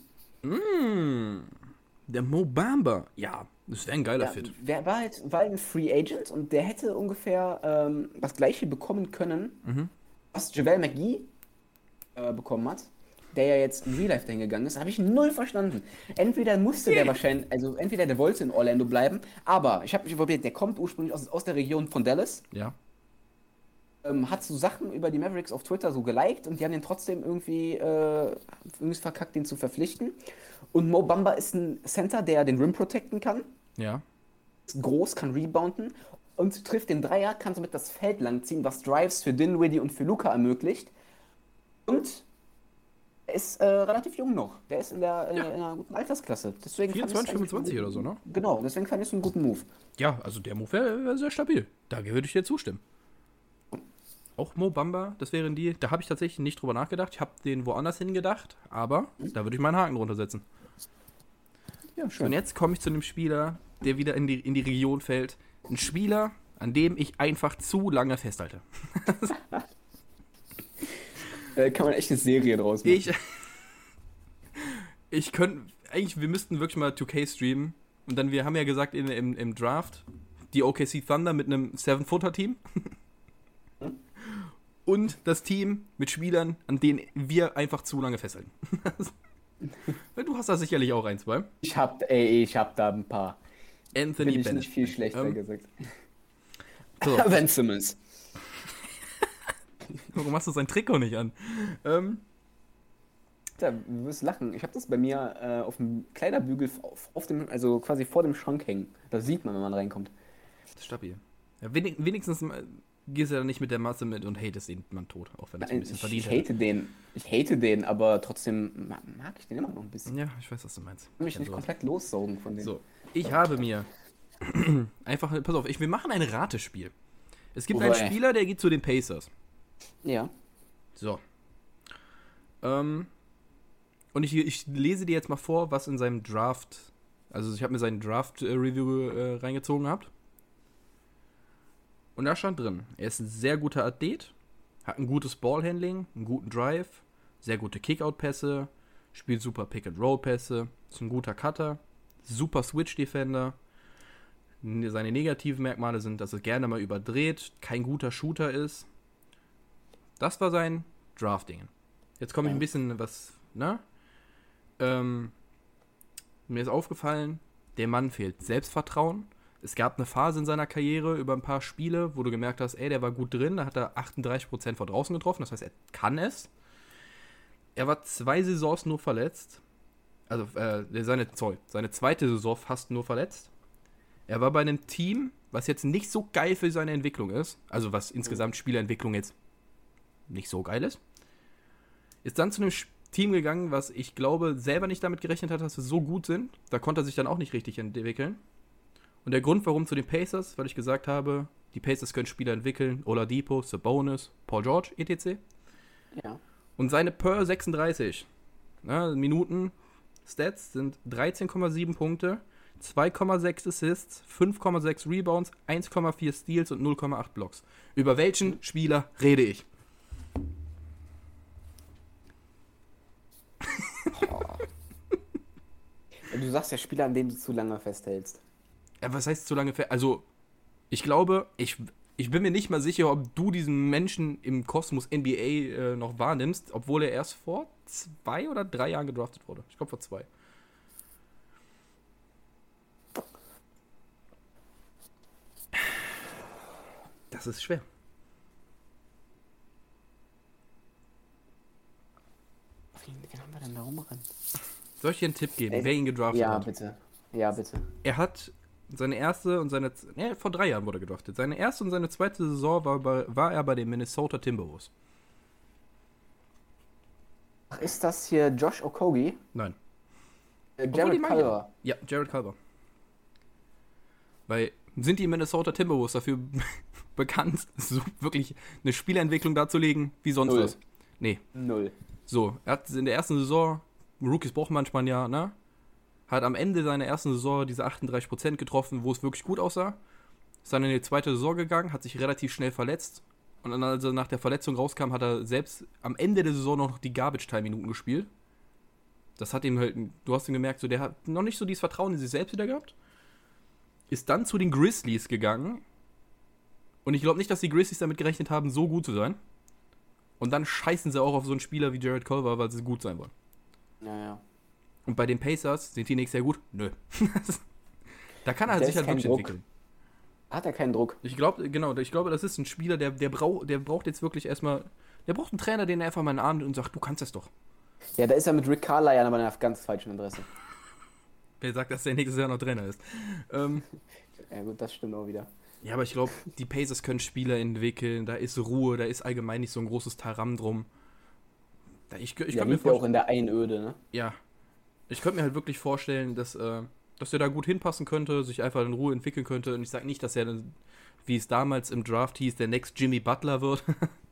Der Mo Bamba. Ja, das wäre ein geiler Fit. war halt ein Free Agent und der hätte ungefähr das gleiche bekommen können, was JaVale McGee bekommen hat, der ja jetzt in Real Life dahin gegangen ist. Habe ich null verstanden. Entweder musste der wahrscheinlich, also entweder der wollte in Orlando bleiben, aber ich habe mich probiert, der kommt ursprünglich aus der Region von Dallas, Ja. hat so Sachen über die Mavericks auf Twitter so geliked und die haben den trotzdem irgendwie verkackt, den zu verpflichten. Und Mo Bamba ist ein Center, der den Rim protecten kann, Ja. ist groß, kann rebounden und trifft den Dreier, kann somit das Feld langziehen, was Drives für Dinwiddie und für Luka ermöglicht. Und er ist relativ jung noch. Der ist in einer guten Altersklasse. Deswegen fand ich's 24, eigentlich 25 oder so, ne? Genau, deswegen fand ich es einen guten Move. Ja, also der Move wäre sehr stabil. Da würde ich dir zustimmen. Auch Mo Bamba, das wären die. Da habe ich tatsächlich nicht drüber nachgedacht. Ich habe den woanders hingedacht, aber da würde ich meinen Haken drunter setzen. Ja, Und jetzt komme ich zu einem Spieler, der wieder in die Region fällt. Ein Spieler, an dem ich einfach zu lange festhalte. Kann man echt eine Serie draus machen. Ich könnte, eigentlich, wir müssten wirklich mal 2K streamen. Und dann, wir haben ja gesagt im Draft, die OKC Thunder mit einem 7-Footer-Team. Und das Team mit Spielern, an denen wir einfach zu lange festhalten. Weil du hast da sicherlich auch ein, zwei. Ich hab da ein paar. Anthony Bin ich Bennett. nicht viel schlechter gesagt. So, Ben Simmons. warum machst du sein Trikot nicht an? Ja, du wirst lachen. Ich habe das bei mir auf dem Kleiderbügel auf dem, also quasi vor dem Schrank hängen. Da sieht man, wenn man reinkommt. Das ist stabil. Ja, wenigstens gehst du ja nicht mit der Masse mit und hatest ihn man tot, auch wenn das ein bisschen verdient Ich hate den, aber trotzdem mag ich den immer noch ein bisschen. Ja, ich weiß, was du meinst. Ich will mich nicht komplett lossaugen von dem. So, ich habe mir einfach, pass auf, wir machen ein Ratespiel. Es gibt einen Spieler, der geht zu den Pacers. Ja. So. Und ich lese dir jetzt mal vor, was in seinem Draft, also ich habe mir seinen Draft-Review reingezogen gehabt. Und da stand drin, er ist ein sehr guter Athlet, hat ein gutes Ballhandling, einen guten Drive, sehr gute Kickout-Pässe, spielt super Pick-and-Roll-Pässe, ist ein guter Cutter, super Switch-Defender. Seine negativen Merkmale sind, dass er gerne mal überdreht, kein guter Shooter ist. Das war sein Drafting. Jetzt komme ich ein bisschen was, ne? Mir ist aufgefallen, der Mann fehlt Selbstvertrauen. Es gab eine Phase in seiner Karriere über ein paar Spiele, wo du gemerkt hast, der war gut drin, da hat er 38% von draußen getroffen, das heißt, er kann es. Er war 2 Saisons nur verletzt. Also, seine zweite Saison fast nur verletzt. Er war bei einem Team, was jetzt nicht so geil für seine Entwicklung ist, also was insgesamt Spielerentwicklung jetzt nicht so geil ist. Ist dann zu einem Team gegangen, was ich glaube, selber nicht damit gerechnet hat, dass wir so gut sind. Da konnte er sich dann auch nicht richtig entwickeln. Und der Grund, warum zu den Pacers, weil ich gesagt habe, die Pacers können Spieler entwickeln, Oladipo, Sabonis, Paul George, etc. Ja. Und seine per 36 Minuten Stats sind 13,7 Punkte, 2,6 Assists, 5,6 Rebounds, 1,4 Steals und 0,8 Blocks. Über welchen Spieler rede ich? Du sagst ja Spieler, an denen du zu lange festhältst. Ja, was heißt zu lange Also, ich glaube, ich bin mir nicht mal sicher, ob du diesen Menschen im Kosmos NBA noch wahrnimmst, obwohl er erst vor 2 oder 3 Jahren gedraftet wurde. Ich glaube vor 2. Das ist schwer. Wen haben wir denn da rumrennen? Soll ich dir einen Tipp geben, wer ihn gedraftet hat? Ja, bitte. Er hat seine erste und vor 3 Jahren wurde er gedraftet. Seine erste und seine zweite Saison war er bei den Minnesota Timberwolves. Ach, ist das hier Josh Okogie? Nein. Jared Culver. Ja, Jared Culver. Weil sind die Minnesota Timberwolves dafür bekannt, so wirklich eine Spielentwicklung darzulegen, wie sonst 0. was? Nee. 0. So, er hat in der ersten Saison, Rookies brauchen manchmal ja, ne? Hat am Ende seiner ersten Saison diese 38% getroffen, wo es wirklich gut aussah. Ist dann in die zweite Saison gegangen, hat sich relativ schnell verletzt. Und dann, als er nach der Verletzung rauskam, hat er selbst am Ende der Saison noch die Garbage-Time-Minuten gespielt. Das hat ihm halt, du hast ihm gemerkt, so, der hat noch nicht so dieses Vertrauen in sich selbst wieder gehabt. Ist dann zu den Grizzlies gegangen. Und ich glaube nicht, dass die Grizzlies damit gerechnet haben, so gut zu sein. Und dann scheißen sie auch auf so einen Spieler wie Jared Culver, weil sie gut sein wollen. Ja. Und bei den Pacers sind die nächstes Jahr gut? Nö. Da kann er sich halt wirklich entwickeln. Hat er keinen Druck? Ich glaube, das ist ein Spieler, der braucht jetzt wirklich erstmal, der braucht einen Trainer, den er einfach mal in den Arm nimmt und sagt, du kannst das doch. Ja, da ist er mit Rick Carlisle an einer ganz falschen Adresse. Wer sagt, dass der nächstes Jahr noch Trainer ist? Ja gut, das stimmt auch wieder. Ja, aber ich glaube, die Pacers können Spieler entwickeln, da ist Ruhe, da ist allgemein nicht so ein großes Taram drum. Ich kann mir vorstellen, auch in der Einöde, ne? Ja. Ich könnte mir halt wirklich vorstellen, dass er da gut hinpassen könnte, sich einfach in Ruhe entwickeln könnte. Und ich sage nicht, dass er, wie es damals im Draft hieß, der Next Jimmy Butler wird.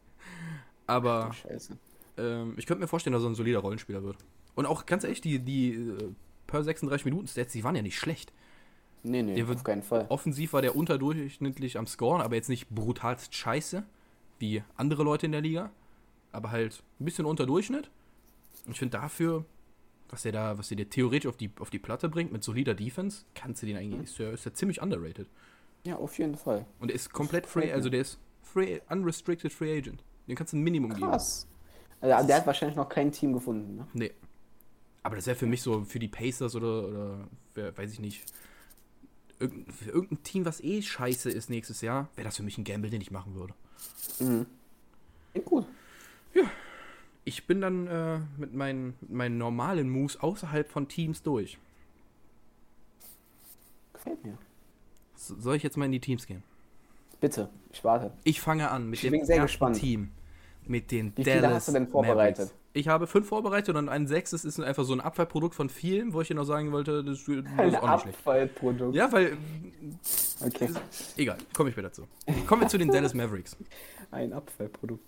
Aber Scheiße. Ich könnte mir vorstellen, dass er ein solider Rollenspieler wird. Und auch ganz ehrlich, die per 36 Minuten Stats, die waren ja nicht schlecht. Nee, auf keinen Fall. Offensiv war der unterdurchschnittlich am Scoren, aber jetzt nicht brutalst scheiße, wie andere Leute in der Liga. Aber halt ein bisschen unter Durchschnitt. Und ich finde dafür, was er dir theoretisch auf die Platte bringt, mit solider Defense, kannst du den eigentlich, ist der ziemlich underrated. Ja, auf jeden Fall. Und er ist komplett free, also der ist unrestricted free agent. Den kannst du ein Minimum geben. Krass. Also, der hat wahrscheinlich noch kein Team gefunden, ne? Nee. Aber das wäre für mich so, für die Pacers oder weiß ich nicht, für irgendein Team, was eh scheiße ist nächstes Jahr, wäre das für mich ein Gamble, den ich machen würde. Klingt gut. Ich bin dann mit meinen normalen Moves außerhalb von Teams durch. Gefällt mir. Soll ich jetzt mal in die Teams gehen? Bitte, ich warte. Ich fange an mit dem bin sehr ersten gespannt. Team. Mit den Wie viele Dallas hast du denn vorbereitet? Mavericks. Ich habe 5 vorbereitet und ein 6. ist einfach so ein Abfallprodukt von vielen, wo ich dir noch sagen wollte, das ist auch nicht schlecht. Abfallprodukt. Ja, weil... Okay. Egal, komme ich später zu. Kommen wir zu den Dallas Mavericks. Ein Abfallprodukt.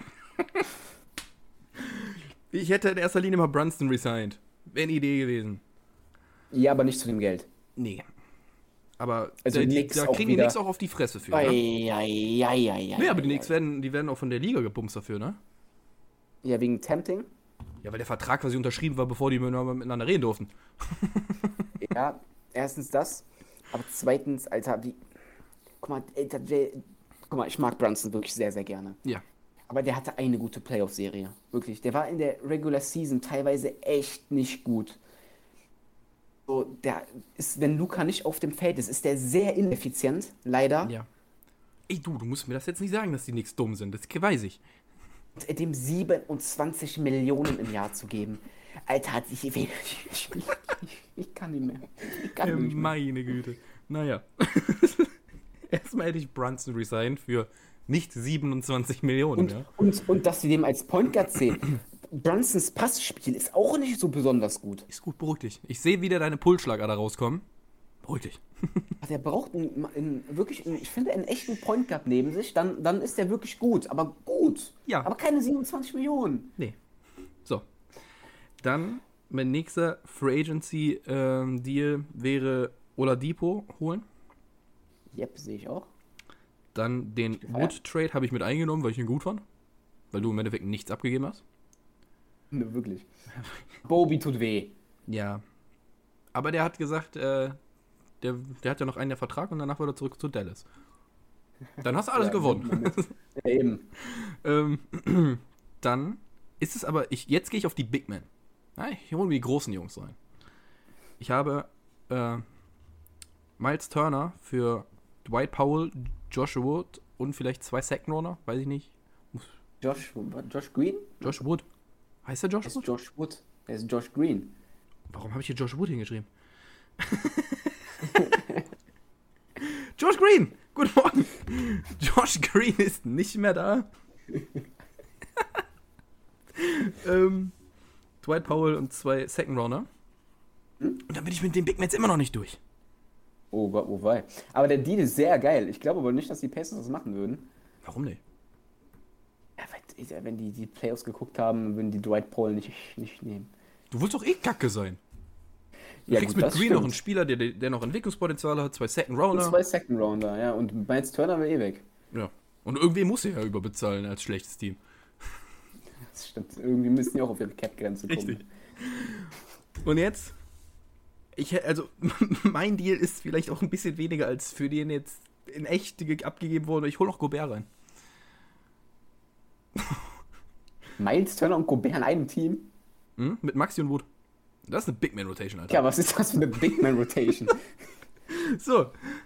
Ich hätte in erster Linie mal Brunson resigned. Wäre eine Idee gewesen. Ja, aber nicht zu dem Geld. Nee. Aber Also da Knicks auch kriegen die wieder- Knicks auch auf die Fresse für. Ne? Nee, aber die Knicks werden auch von der Liga gebumst dafür, ne? Ja, wegen Tempting. Ja, weil der Vertrag quasi unterschrieben war, bevor die miteinander reden durften. Ja, erstens das. Aber zweitens, Alter, wie. Guck mal, ich mag Brunson wirklich sehr, sehr gerne. Ja. Aber der hatte eine gute Playoff-Serie. Wirklich. Der war in der Regular Season teilweise echt nicht gut. So, der ist, wenn Luka nicht auf dem Feld ist, ist der sehr ineffizient, leider. Ja. Ey, du musst mir das jetzt nicht sagen, dass die Knicks dumm sind. Das weiß ich. Und dem 27 Millionen im Jahr zu geben. Alter, hat sich. Ich kann nicht mehr. Ich kann nicht mehr. Meine Güte. Naja. Erstmal hätte ich Brunson resigned für nicht 27 Millionen, ja. Und dass sie dem als Point Guard sehen. Brunsons Passspiel ist auch nicht so besonders gut. Ist gut, beruhig dich. Ich sehe wieder deine Pulsschlagader rauskommen. Beruhig dich. Der braucht ich finde, einen echten Point Guard neben sich, dann ist der wirklich gut. Aber gut. Ja. Aber keine 27 Millionen. Nee. So. Dann, mein nächster Free Agency Deal wäre Oladipo holen. Yep, sehe ich auch. Dann den Wood-Trade habe ich mit eingenommen, weil ich ihn gut fand. Weil du im Endeffekt nichts abgegeben hast. Ne, wirklich. Bobby tut weh. Ja. Aber der hat gesagt, der hat ja noch einen Jahr Vertrag und danach wird er zurück zu Dallas. Dann hast du alles gewonnen. Ja, eben. Dann ist es aber, jetzt gehe ich auf die Big Men. Ja, ich hole mir die großen Jungs rein. Ich habe Miles Turner für Dwight Powell, Josh Wood und vielleicht 2 Second Runner, weiß ich nicht. Josh Green? Josh Wood. Heißt der Josh Das Wood? ist Josh Wood. Der ist Josh Green. Warum habe ich hier Josh Wood hingeschrieben? Josh Green! Guten Morgen! Josh Green ist nicht mehr da. Dwight Powell und 2 Second Runner. Und dann bin ich mit den Big Mans immer noch nicht durch. Oh Gott, wobei. Aber der Deal ist sehr geil. Ich glaube aber nicht, dass die Pacers das machen würden. Warum nicht? Ja, wenn die Playoffs geguckt haben, würden die Dwight Powell nicht nehmen. Du willst doch eh kacke sein. Du kriegst gut, mit das Green stimmt. noch einen Spieler, der noch Entwicklungspotenzial hat, 2 Second Runner. Und 2 Second Rounder, ja. Und Miles Turner will eh weg. Ja. Und irgendwie muss er ja überbezahlen als schlechtes Team. Das stimmt. Irgendwie müssen die auch auf ihre Cap-Grenze kommen. Richtig. Und jetzt? Also, mein Deal ist vielleicht auch ein bisschen weniger, als für den jetzt in echt abgegeben wurde. Ich hole noch Gobert rein. Miles Turner und Gobert in einem Team? Mit Maxi und Wood. Das ist eine Big Man Rotation, Alter. Ja, was ist das für eine Big Man Rotation? So.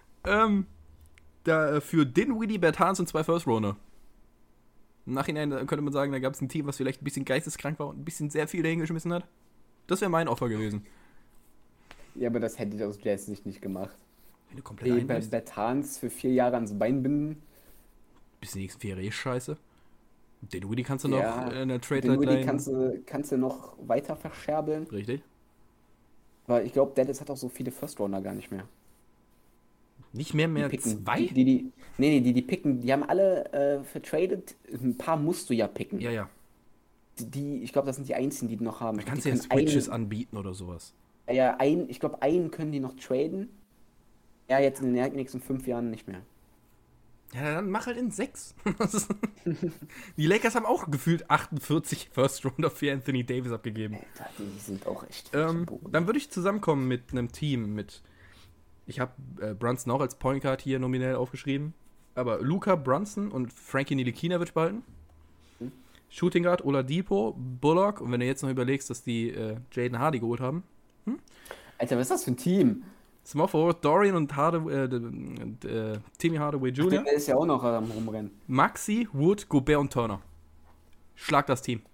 Für Dinwiddie, Bertans und 2 First Runner. Im Nachhinein könnte man sagen, da gab es ein Team, was vielleicht ein bisschen geisteskrank war und ein bisschen sehr viel dahingeschmissen hat. Das wäre mein Offer gewesen. Ja, aber das hätte ich aus Jazz nicht gemacht. Wenn du komplett einbeißt, Bertans für 4 Jahre ans Bein binden. bis die nächsten 4 Jahre scheiße. Dinwiddie kannst du noch Ja, in der Trade Dinwiddie Deadline. kannst du noch weiter verscherbeln. Richtig. Weil ich glaube, Dallas hat auch so viele First Rounder gar nicht mehr. Nicht mehr Die picken. 2? Die picken, die haben alle vertradet. Ein paar musst du ja picken. Ja. Ich glaube, das sind die einzigen, die noch haben. Da kannst Die du ja können Switches anbieten oder sowas. ich glaube, einen können die noch traden. Ja, jetzt in den nächsten 5 Jahren nicht mehr. Ja, dann mach halt in 6. Die Lakers haben auch gefühlt 48 First Rounder für Anthony Davis abgegeben. Alter, die sind auch echt. Dann würde ich zusammenkommen mit einem Team mit. Ich habe Brunson auch als Point Guard hier nominell aufgeschrieben. Aber Luka, Brunson und Frankie Ntilikina würde ich behalten. Shooting Guard, Oladipo, Bullock. Und wenn du jetzt noch überlegst, dass die Jaden Hardy geholt haben. Alter, was ist das für ein Team? Small Forward, Dorian und Timmy Hardaway Jr. Der ist ja auch noch am Rumrennen. Maxi, Wood, Gobert und Turner. Schlag das Team.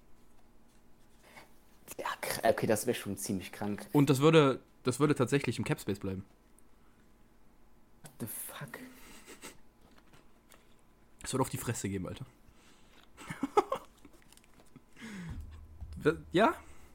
Ja, okay, das wäre schon ziemlich krank. Und das würde tatsächlich im Capspace bleiben. What the fuck? Es wird auf die Fresse geben, Alter. Ja?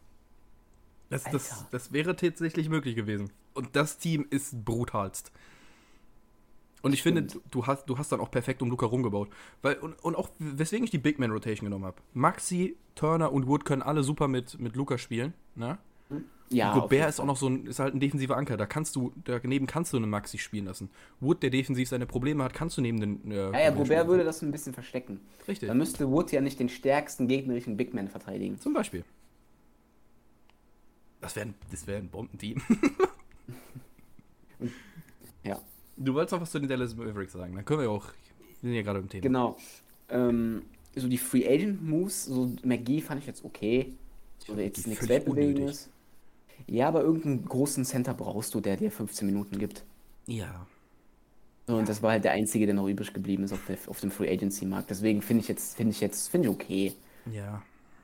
Das wäre tatsächlich möglich gewesen. Und das Team ist brutalst. Und ich finde, du hast dann auch perfekt um Luka rumgebaut. Und auch, weswegen ich die Big Man Rotation genommen habe. Maxi, Turner und Wood können alle super mit Luka spielen. Ne? Ja, und Gobert ist auch noch ist halt ein defensiver Anker. Daneben kannst du einen Maxi spielen lassen. Wood, der defensiv seine Probleme hat, kannst du neben den... Gobert würde das ein bisschen verstecken. Richtig. Dann müsste Wood ja nicht den stärksten gegnerischen Big Man verteidigen. Zum Beispiel. Das wär ein Bombenteam. Ja. Du wolltest noch was zu den Dallas Mavericks sagen. Dann können wir ja auch... Wir sind ja gerade im Thema. Genau. So die Free Agent Moves, so McGee fand ich jetzt okay. Oder jetzt nichts Weltbewegendes. Ja, aber irgendeinen großen Center brauchst du, der dir 15 Minuten gibt. Ja. So, und das war halt der einzige, der noch übrig geblieben ist auf dem Free Agency Markt. Deswegen finde ich okay. Ja.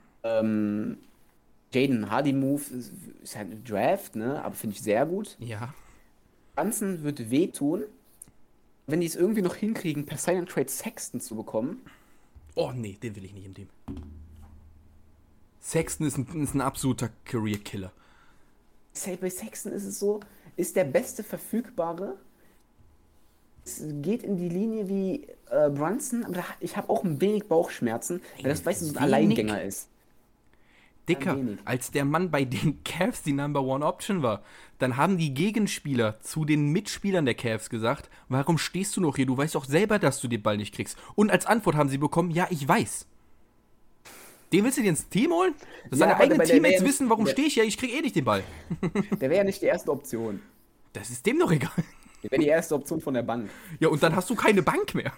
Jaden Hardy Move ist halt ein Draft, ne? Aber finde ich sehr gut. Ja. Ganzen wird wehtun, wenn die es irgendwie noch hinkriegen, per Sign and Trade Sexton zu bekommen. Oh nee, den will ich nicht im Team. Sexton ist ein absoluter Career-Killer. Bei Sexton ist es so, ist der beste verfügbare. Es geht in die Linie wie Brunson, aber ich habe auch ein wenig Bauchschmerzen, weil das, weißt du, so ein Alleingänger ist. Dicker, als der Mann bei den Cavs die Number One Option war, dann haben die Gegenspieler zu den Mitspielern der Cavs gesagt, warum stehst du noch hier? Du weißt doch selber, dass du den Ball nicht kriegst. Und als Antwort haben sie bekommen, ja, ich weiß. Den willst du dir ins Team holen? Dass Ja, seine aber eigenen der Teammates wär- wissen, warum der- stehe ich hier? Ich krieg eh nicht den Ball. Der wäre ja nicht die erste Option. Das ist dem doch egal. Der wäre die erste Option von der Bank. Ja, und dann hast du keine Bank mehr.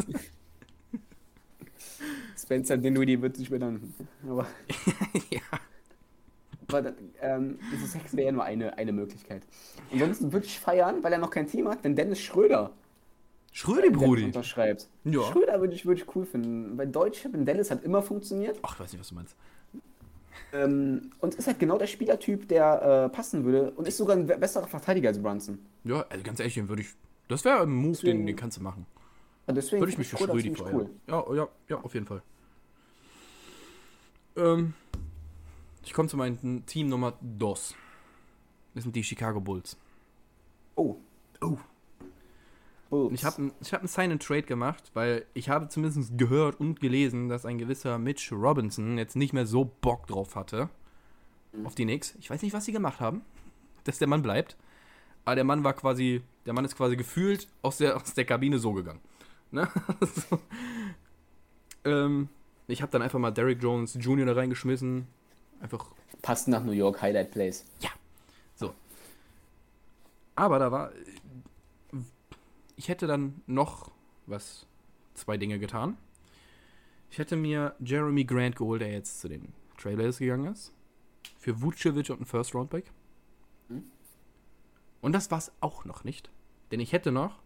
Spencer Dinwiddie wird sich bedanken. Aber, Ja. dieses Sex wäre ja nur eine Möglichkeit. Ansonsten würde ich feiern, weil er noch kein Team hat, wenn Dennis Schröder Schrödi, Brudi. unterschreibt. Ja. Schröder würde ich cool finden. Weil Deutsche in Dallas hat immer funktioniert. Ach, ich weiß nicht, was du meinst. Und ist halt genau der Spielertyp, der passen würde. Und ist sogar ein besserer Verteidiger als Brunson. Ja, also ganz ehrlich, den würde ich... Das wäre ein Move, den kannst du machen. Und deswegen Würde ich mich für finde Schrödi Schröder freuen. ziemlich Ja, auf jeden Fall. Ich komme zu meinem Team Nummer 2. Das sind die Chicago Bulls. Oh. Und ich habe ein Sign and Trade gemacht, weil ich habe zumindest gehört und gelesen, dass ein gewisser Mitch Robinson jetzt nicht mehr so Bock drauf hatte auf die Knicks. Ich weiß nicht, was sie gemacht haben, dass der Mann bleibt. Aber der Mann ist quasi gefühlt aus der Kabine so gegangen. Ne? Ich habe dann einfach mal Derrick Jones Jr. da reingeschmissen. Einfach. Passt nach New York, Highlight Plays. Ja. So. Aber ich hätte dann noch zwei Dinge getan. Ich hätte mir Jeremy Grant geholt, der jetzt zu den Trailblazers gegangen ist. Für Vucevic und einen First-Round-Pick. Und das war's auch noch nicht. Denn ich hätte noch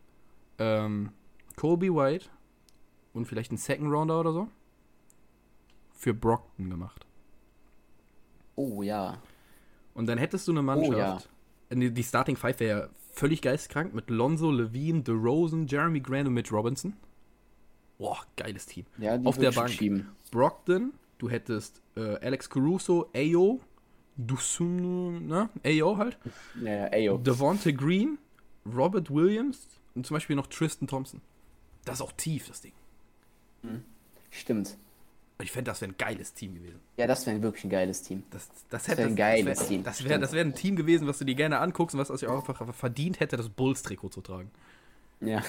Kobe White und vielleicht einen Second-Rounder oder so für Brockton gemacht. Oh ja. Und dann hättest du eine Mannschaft. Die Starting Five wäre ja völlig geisteskrank mit Lonzo, Levine, DeRozan, Jeremy Grant und Mitch Robinson. Boah, geiles Team. Ja, die auf würd der ich schon Bank schieben. Brogdon, du hättest Alex Caruso, Ayo, Dusunu, ne? Ayo halt. Ja, Ayo. Devonta Green, Robert Williams und zum Beispiel noch Tristan Thompson. Das ist auch tief, das Ding. Stimmt. Und ich fände, das wäre ein geiles Team gewesen. Ja, das wäre wirklich ein geiles Team. Das wäre ein geiles Team. Das wäre ein Team gewesen, was du dir gerne anguckst und was sich auch einfach verdient hätte, das Bulls-Trikot zu tragen. Ja.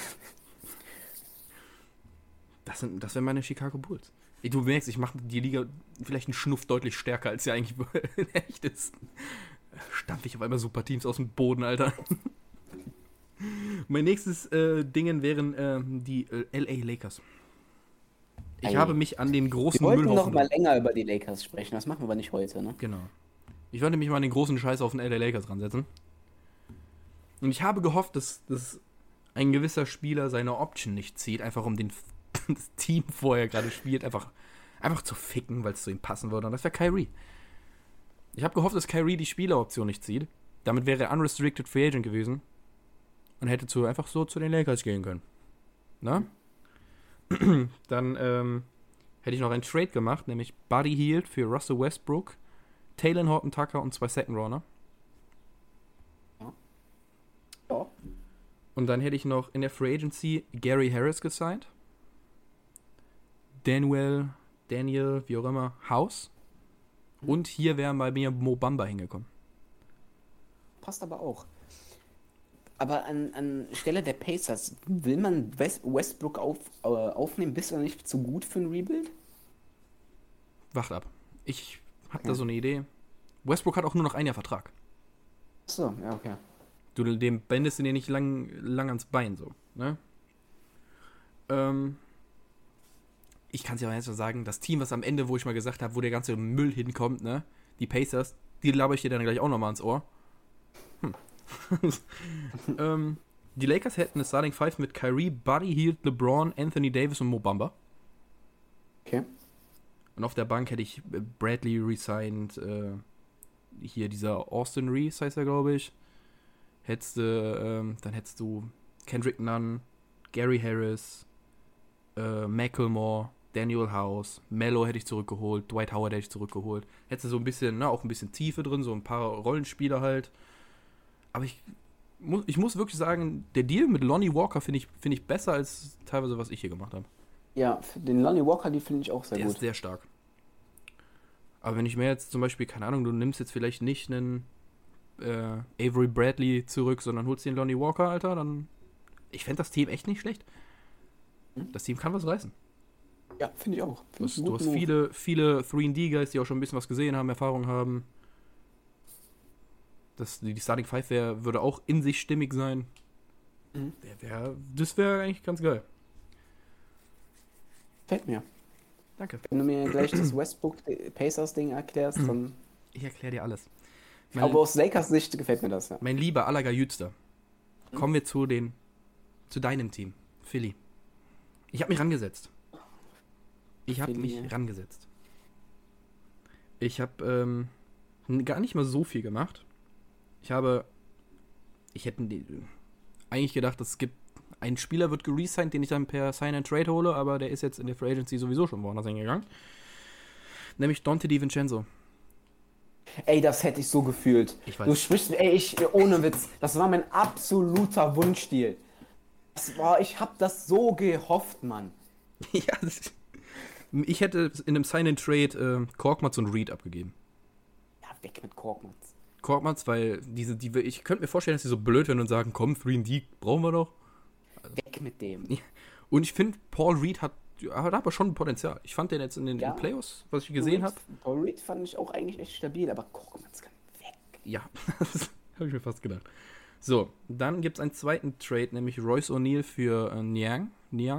Das wären meine Chicago Bulls. Du merkst, ich mache die Liga vielleicht einen Schnuff deutlich stärker, als sie eigentlich in echt ist. Stampfe ich auf einmal super Teams aus dem Boden, Alter. Mein nächstes Dingen wären die LA Lakers. Ich habe mich an den großen Wir wollten noch Müllhaufen... mal länger über die Lakers sprechen, das machen wir aber nicht heute, ne? Genau. Ich wollte mich mal an den großen Scheiß auf den LA Lakers ransetzen. Und ich habe gehofft, dass ein gewisser Spieler seine Option nicht zieht, einfach um das Team, wo er gerade spielt, einfach zu ficken, weil es zu ihm passen würde. Und das wäre Kyrie. Ich habe gehofft, dass Kyrie die Spieleroption nicht zieht. Damit wäre er unrestricted free agent gewesen. Und hätte einfach so zu den Lakers gehen können. Na? Dann hätte ich noch einen Trade gemacht, nämlich Buddy Hield für Russell Westbrook, Taylor Horton Tucker und 2 Second Rounder. Ja. Und dann hätte ich noch in der Free Agency Gary Harris gesigned. Daniel, wie auch immer, House. Und hier wäre bei mir Mo Bamba hingekommen. Passt aber auch. Aber an Stelle der Pacers, will man Westbrook aufnehmen? Bist du da nicht zu gut für ein Rebuild? Wacht ab. Ich hab da so eine Idee. Westbrook hat auch nur noch ein Jahr Vertrag. Achso, ja, okay. Du dem bändest du dir nicht lang ans Bein, so, ne? Ich kann es ja auch jetzt mal sagen, das Team, was am Ende, wo ich mal gesagt habe, wo der ganze Müll hinkommt, ne? Die Pacers, die laber ich dir dann gleich auch nochmal ins Ohr. Die Lakers hätten eine Starting Five mit Kyrie, Buddy Hield, LeBron, Anthony Davis und Mo Bamba. Okay. Und auf der Bank hätte ich Bradley resigned, hier dieser Austin Reeves heißt er, glaube ich. Dann hättest du Kendrick Nunn, Gary Harris, Macklemore, Daniel House, Melo hätte ich zurückgeholt, Dwight Howard hätte ich zurückgeholt. Hättest du so ein bisschen, auch ein bisschen Tiefe drin, so ein paar Rollenspieler halt. Aber ich muss wirklich sagen, der Deal mit Lonnie Walker finde ich besser als teilweise, was ich hier gemacht habe. Ja, den Lonnie Walker, die finde ich auch sehr der gut. Ist sehr stark. Aber wenn ich mir jetzt zum Beispiel, keine Ahnung, du nimmst jetzt vielleicht nicht einen Avery Bradley zurück, sondern holst den Lonnie Walker, Alter, dann... Ich fände das Team echt nicht schlecht. Das Team kann was reißen. Ja, finde ich auch. Du hast viele 3&D-Guys, die auch schon ein bisschen was gesehen haben, Erfahrung haben. Die Starting Five würde auch in sich stimmig sein. Das wäre eigentlich ganz geil. Fällt mir. Danke. Wenn du mir gleich das Westbrook-Pacers-Ding erklärst, dann... Ich erkläre dir alles. Aber aus Lakers Sicht gefällt mir das, ja. Mein lieber Allergajütster. Kommen wir zu deinem Team. Philly. Ich habe mich rangesetzt. Ich habe gar nicht mal so viel gemacht. Ich hätte eigentlich gedacht, es gibt ein Spieler wird geresigned, den ich dann per Sign and Trade hole, aber der ist jetzt in der Free Agency sowieso schon woanders hingegangen. Nämlich Donte DiVincenzo. Ey, das hätte ich so gefühlt. Ich weiß. Du sprichst, ohne Witz, das war mein absoluter Wunschdeal. Ich hab das so gehofft, Mann. Ja, ich hätte in einem Sign and Trade Korkmaz und Reed abgegeben. Ja, weg mit Korkmaz. Korkmaz, weil ich könnte mir vorstellen, dass die so blöd werden und sagen, komm, 3&D brauchen wir doch. Weg mit dem. Und ich finde, Paul Reed hat aber schon Potenzial. Ich fand den jetzt in den Playoffs, was ich gesehen habe. Paul Reed fand ich auch eigentlich echt stabil, aber Korkmaz kann weg. Ja, das habe ich mir fast gedacht. So, dann gibt es einen zweiten Trade, nämlich Royce O'Neal für Niang.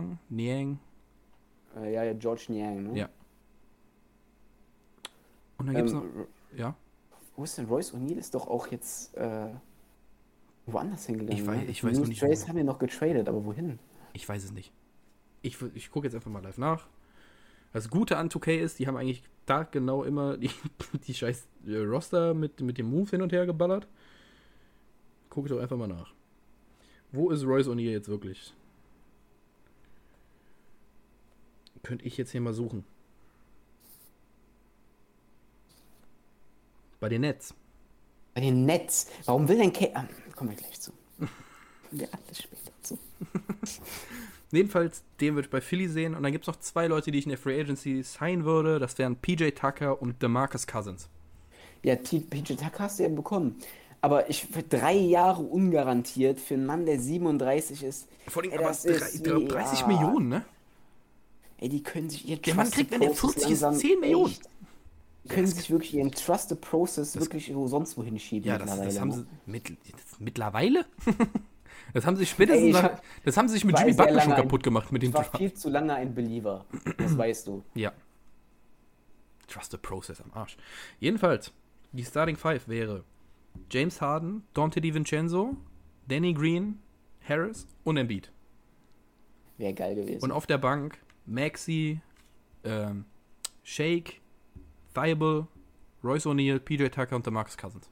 Ja, George Niang, ne? Ja. Und dann gibt es noch... Ja? Wo ist denn Royce O'Neal? Ist doch auch jetzt woanders hingegangen. Ich weiß noch nicht. Trace haben wir noch getradet, aber wohin? Ich weiß es nicht. Ich gucke jetzt einfach mal live nach. Das Gute an 2K ist, die haben eigentlich taggenau immer die scheiß Roster mit dem Move hin und her geballert. Guck doch einfach mal nach. Wo ist Royce O'Neal jetzt wirklich? Könnte ich jetzt hier mal suchen. Bei den Nets. Bei den Nets? Warum will denn kommen wir gleich zu. Wir alles später zu. Jedenfalls, den würde ich bei Philly sehen. Und dann gibt es noch 2 Leute, die ich in der Free Agency signen würde. Das wären PJ Tucker und DeMarcus Cousins. Ja, PJ Tucker hast du ja bekommen. Aber für 3 Jahre ungarantiert für einen Mann, der 37 ist. Vor allem, aber 30 Millionen, ne? Ey, die können sich ihren Der Mann kriegt, wenn der 40 ist, 10 Millionen. Die können sich wirklich ihren Trusted Process wirklich sonst wohin schieben. Ja, das haben sie mittlerweile? Das haben sie spätestens das haben sie sich mit Jimmy Butler schon kaputt gemacht. Ich war viel zu lange ein Believer. Das weißt du. Ja. Trusted Process am Arsch. Jedenfalls, die Starting Five wäre James Harden, Donte DiVincenzo, Danny Green, Harris und Embiid. Wäre geil gewesen. Und auf der Bank Maxey, Shake, Thibault, Royce O'Neal, PJ Tucker und DeMarcus Cousins.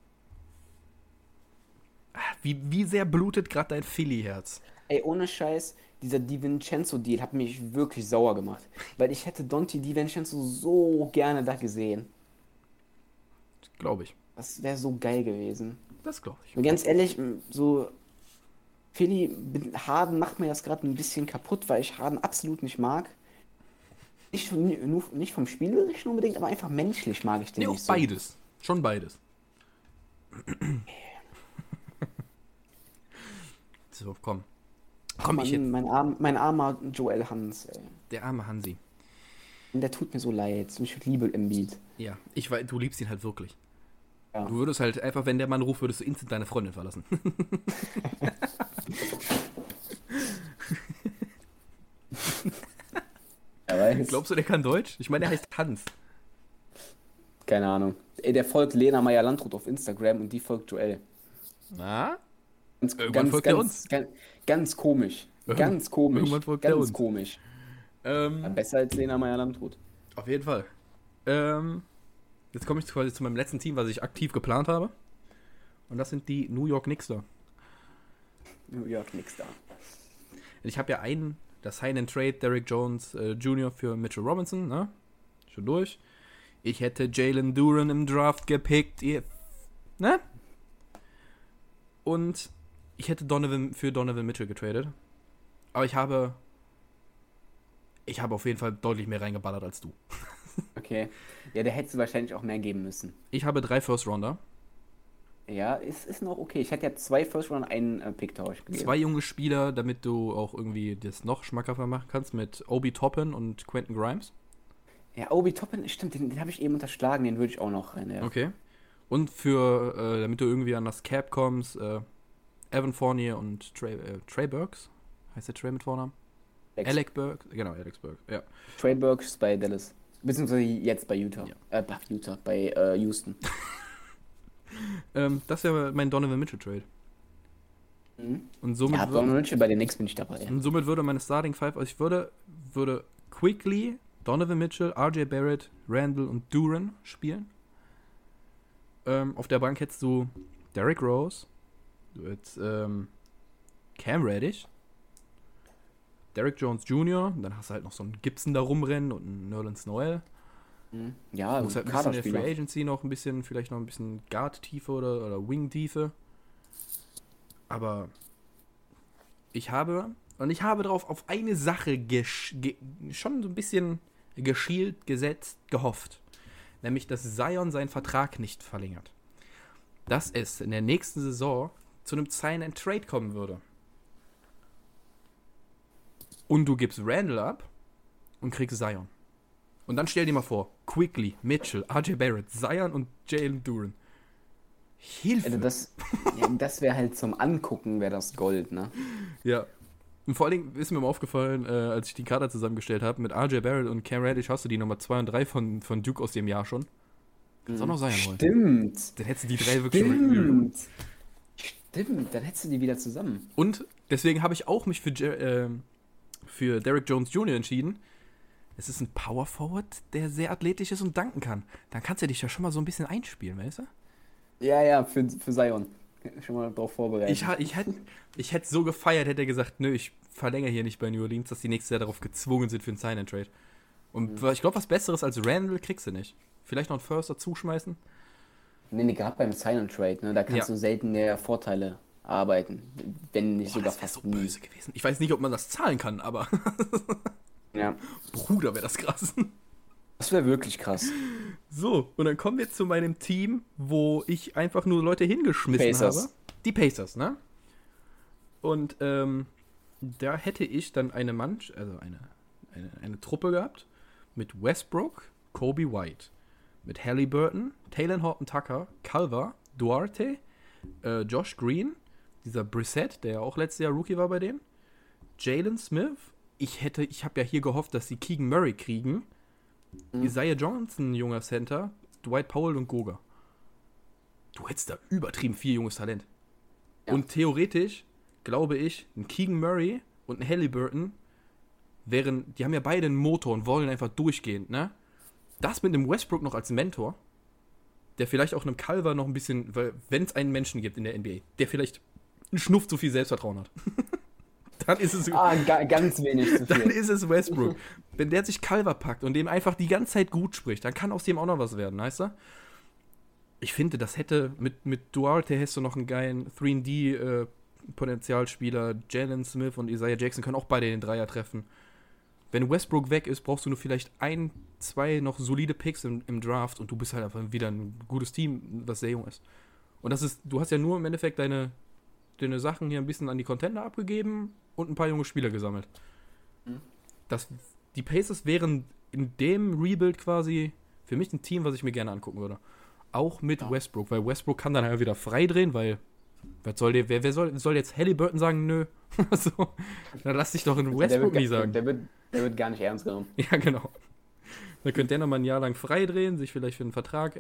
Wie sehr blutet gerade dein Philly-Herz? Ey, ohne Scheiß, dieser DiVincenzo-Deal hat mich wirklich sauer gemacht. Weil ich hätte Donte DiVincenzo so gerne da gesehen. Glaube ich. Das wäre so geil gewesen. Das glaube ich. Und ganz ehrlich, so Philly, Harden macht mir das gerade ein bisschen kaputt, weil ich Harden absolut nicht mag. Nicht vom Spielerischen unbedingt, aber einfach menschlich mag ich den Nee, auch nicht so. beides. Schon beides. So, komm. Komm, ich jetzt. Mein armer Joel Hans, ey. Der arme Hansi. Und der tut mir so leid. Ich liebe Embiid. Ja, ich weiß, du liebst ihn halt wirklich. Ja. Du würdest halt einfach, wenn der Mann ruft, würdest du instant deine Freundin verlassen. Er weiß. Glaubst du, der kann Deutsch? Ich meine, der heißt Hans. Keine Ahnung. Ey, der folgt Lena Meyer-Landrut auf Instagram und die folgt Joel. Na? Ganz, Irgendwann folgt er uns. Ganz komisch. Ganz komisch. Irgendwann folgt er Ganz uns. komisch. Ja, besser als Lena Meyer-Landrut. Auf jeden Fall. Jetzt komme ich quasi zu meinem letzten Team, was ich aktiv geplant habe. Und das sind die New York Knicks da. New York nix da. Ich habe ja das Sign and Trade Derrick Jones Jr. für Mitchell Robinson, ne? Schon durch. Ich hätte Jalen Duren im Draft gepickt, ne? Und ich hätte Donovan Mitchell getradet. Aber ich habe auf jeden Fall deutlich mehr reingeballert als du. Okay. Ja, der hättest du wahrscheinlich auch mehr geben müssen. Ich habe 3 First-Rounder. Ja, ist noch okay. Ich hätte ja 2 First Round und einen Pick-Tausch gegeben. 2 junge Spieler, damit du auch irgendwie das noch schmackhafter machen kannst, mit Obi Toppin und Quentin Grimes. Ja, Obi Toppin, stimmt, den habe ich eben unterschlagen, den würde ich auch noch rein. Ja. Okay. Und für, damit du irgendwie an das Cap kommst, Evan Fournier und Trey Burks. Heißt der Trey mit Vornamen? Alec Burks. Genau, Alex Burks, ja. Trey Burks bei Dallas. Beziehungsweise jetzt bei Utah. Ja. Bei Houston. Das wäre mein Donovan Mitchell Trade. Mhm. Und somit, Ja, Donovan Mitchell, bei den Knicks bin ich dabei. Ja. und somit würde meine Starting Five, also ich würde Quickly, Donovan Mitchell, RJ Barrett, Randall und Duren spielen. Auf der Bank hättest du Derrick Rose, du hättest Cam Reddish, Derrick Jones Jr., und dann hast du halt noch so einen Gibson da rumrennen und einen Nerlens Noel. Ja, Du musst halt ein bisschen in der Free Agency vielleicht noch ein bisschen Guard-Tiefe oder Wing-Tiefe. Aber ich habe drauf auf eine Sache schon so ein bisschen geschielt, gesetzt, gehofft. Nämlich, dass Zion seinen Vertrag nicht verlängert. Dass es in der nächsten Saison zu einem Sign and Trade kommen würde. Und du gibst Randall ab und kriegst Zion. Und dann stell dir mal vor, Quickly, Mitchell, RJ Barrett, Zion und Jalen Duren. Hilfe! Also das wäre halt zum Angucken, wäre das Gold, ne? Ja. Und vor allen Dingen ist mir mal aufgefallen, als ich die Kader zusammengestellt habe, mit RJ Barrett und Cam Reddish hast du die Nummer 2 und 3 von Duke aus dem Jahr schon. Kannst auch noch Zion holen. Stimmt. Dann hättest du die 3 wirklich schon. Stimmt, dann hättest du die wieder zusammen. Und deswegen habe ich auch mich für Derrick Jones Jr. entschieden. Es ist ein Power Forward, der sehr athletisch ist und danken kann. Dann kannst du dich ja schon mal so ein bisschen einspielen, weißt du? Ja, für Zion. Schon mal drauf vorbereitet. Ich hätte so gefeiert, hätte er gesagt, nö, ich verlängere hier nicht bei New Orleans, dass die nächstes Jahr darauf gezwungen sind für einen Sign-and-Trade. Und ich glaube, was Besseres als Randall kriegst du nicht. Vielleicht noch einen First dazu schmeißen. Nee, gerade beim Sign-and-Trade, ne? Da kannst du selten mehr Vorteile arbeiten. Wenn nicht sogar Das wäre fast so nie. böse gewesen. Ich weiß nicht, ob man das zahlen kann, aber Ja, Bruder, wäre das krass. das wäre wirklich krass. So, und dann kommen wir zu meinem Team, wo ich einfach nur Leute hingeschmissen habe. Die Pacers, ne? Und da hätte ich dann eine Truppe gehabt mit Westbrook, Kobe White, mit Halliburton, Taylor Horton-Tucker, Culver, Duarte, Josh Green, dieser Brissett, der ja auch letztes Jahr Rookie war bei denen, Jalen Smith. Ich habe ja hier gehofft, dass sie Keegan Murray kriegen. Isaiah Johnson, junger Center, Dwight Powell und Goga. Du hättest da übertrieben viel junges Talent. Ja. Und theoretisch, glaube ich, ein Keegan Murray und ein Halliburton die haben ja beide einen Motor und wollen einfach durchgehend, ne? Das mit einem Westbrook noch als Mentor, der vielleicht auch einem Culver noch ein bisschen, weil wenn es einen Menschen gibt in der NBA, der vielleicht einen Schnuff zu viel Selbstvertrauen hat, dann ist es ganz wenig zu dann viel. ist es Westbrook. Wenn der sich Culver packt und dem einfach die ganze Zeit gut spricht, dann kann aus dem auch noch was werden, weißt du? Ich finde, das hätte mit Duarte hast du noch einen geilen 3D-Potenzialspieler. Jalen Smith und Isaiah Jackson können auch beide den Dreier treffen. Wenn Westbrook weg ist, brauchst du nur vielleicht 1, 2 noch solide Picks im Draft und du bist halt einfach wieder ein gutes Team, was sehr jung ist. Und du hast ja nur im Endeffekt deine Sachen hier ein bisschen an die Contender abgegeben und ein paar junge Spieler gesammelt. Die Pacers wären in dem Rebuild quasi für mich ein Team, was ich mir gerne angucken würde. Auch mit Westbrook, weil Westbrook kann dann halt wieder frei drehen, weil wer soll jetzt Halliburton sagen, nö? So, dann lass dich doch in Westbrook nie sagen. Der wird gar nicht ernst genommen. Ja, genau. Dann könnte der nochmal ein Jahr lang frei drehen, sich vielleicht für einen Vertrag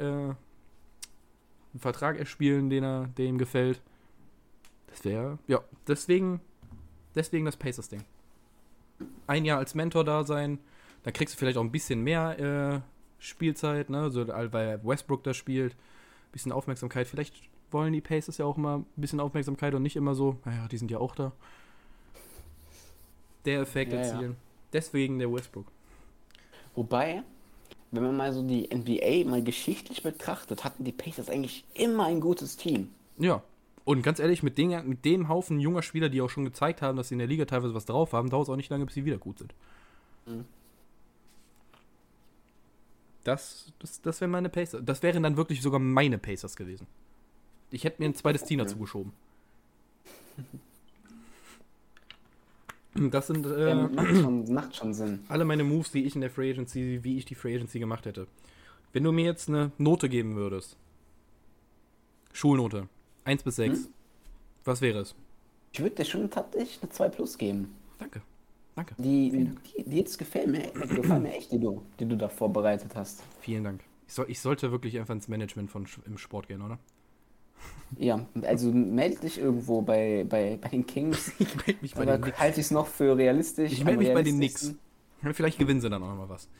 erspielen, der ihm gefällt. Das wäre, ja, deswegen das Pacers-Ding. Ein Jahr als Mentor da sein, dann kriegst du vielleicht auch ein bisschen mehr Spielzeit, ne, so, weil Westbrook da spielt, ein bisschen Aufmerksamkeit. Vielleicht wollen die Pacers ja auch mal ein bisschen Aufmerksamkeit und nicht immer so, naja, die sind ja auch da. Der Effekt erzielen. Ja. Deswegen der Westbrook. Wobei, wenn man mal so die NBA mal geschichtlich betrachtet, hatten die Pacers eigentlich immer ein gutes Team. Ja. Und ganz ehrlich, mit dem Haufen junger Spieler, die auch schon gezeigt haben, dass sie in der Liga teilweise was drauf haben, dauert es auch nicht lange, bis sie wieder gut sind. Mhm. Das wären meine Pacers. Das wären dann wirklich sogar meine Pacers gewesen. Ich hätte mir ein zweites Team dazu geschoben. Das sind macht schon Sinn. Alle meine Moves, die ich in der Free Agency, wie ich die Free Agency gemacht hätte. Wenn du mir jetzt eine Note geben würdest, Schulnote, 1 bis 6, was wäre es? Ich würde dir schon tatsächlich eine 2+ geben. Danke. Die jetzt gefallen mir echt, die du da vorbereitet hast. Vielen Dank. Ich sollte wirklich einfach ins Management im Sport gehen, oder? Ja, also melde dich irgendwo bei den Kings. Ich melde mich bei den Knicks. Halte ich es noch für realistisch. Ich melde mich bei den Knicks. Vielleicht gewinnen sie dann auch noch mal was.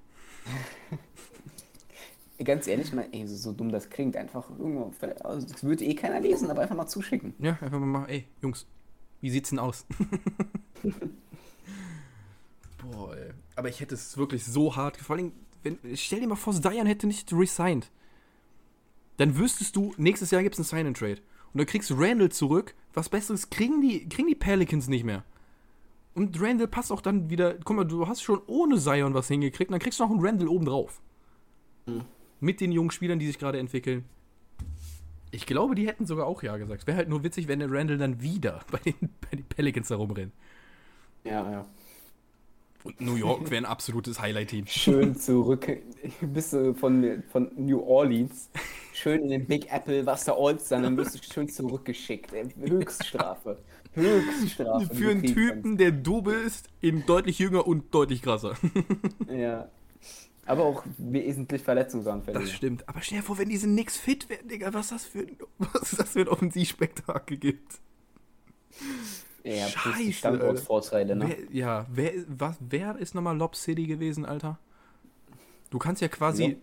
Ganz ehrlich, so dumm das klingt, einfach irgendwo, also das würde keiner lesen, aber einfach mal zuschicken. Ja, einfach mal, ey, Jungs, wie sieht's denn aus? Boah, ey. Aber ich hätte es wirklich so hart, vor allem, stell dir mal vor, Zion hätte nicht resigned. Dann wüsstest du, nächstes Jahr gibt es einen Sign-and-Trade. Und dann kriegst du Randall zurück. Was Besseres kriegen die Pelicans nicht mehr. Und Randall passt auch dann wieder. Guck mal, du hast schon ohne Zion was hingekriegt. Und dann kriegst du noch einen Randall oben drauf. Mit den jungen Spielern, die sich gerade entwickeln. Ich glaube, die hätten sogar auch ja gesagt. Es wäre halt nur witzig, wenn der Randall dann wieder bei den Pelicans da rumrennt. Ja. Und New York wäre ein absolutes Highlight-Team. Schön zurück. Bist du von New Orleans. Schön in den Big Apple, was der All-Star, dann wirst du schön zurückgeschickt. Höchststrafe. Für einen Typen, der Double ist, in deutlich jünger und deutlich krasser. Ja. Aber auch wesentlich verletzungsanfällig. Das stimmt. Aber stell dir vor, wenn diese Knicks fit werden, Digga, was das für ein Offensivspektakel gibt. Ja, Scheiße, Standortvorteile, ne? Wer ist nochmal Lob City gewesen, Alter? Du kannst ja quasi,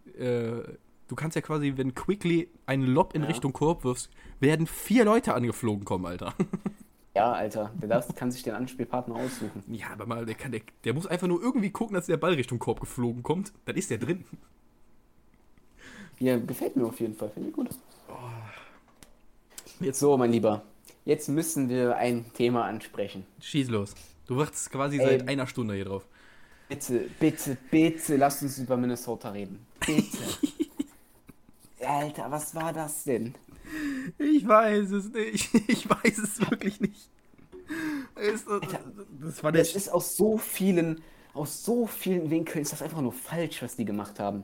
wenn Quickly einen Lob in Richtung Korb wirfst, werden 4 Leute angeflogen kommen, Alter. Ja, Alter, kann sich den Anspielpartner aussuchen. Ja, aber mal, der muss einfach nur irgendwie gucken, dass der Ball Richtung Korb geflogen kommt. Dann ist der drin. Ja, gefällt mir auf jeden Fall, finde ich gut. Jetzt so, mein Lieber. Jetzt müssen wir ein Thema ansprechen. Schieß los. Du wartest quasi seit einer Stunde hier drauf. Bitte, lasst uns über Minnesota reden. Bitte. Alter, was war das denn? Ich weiß es nicht. Ich weiß es wirklich nicht. Das ist aus so vielen Winkeln ist das einfach nur falsch, was die gemacht haben.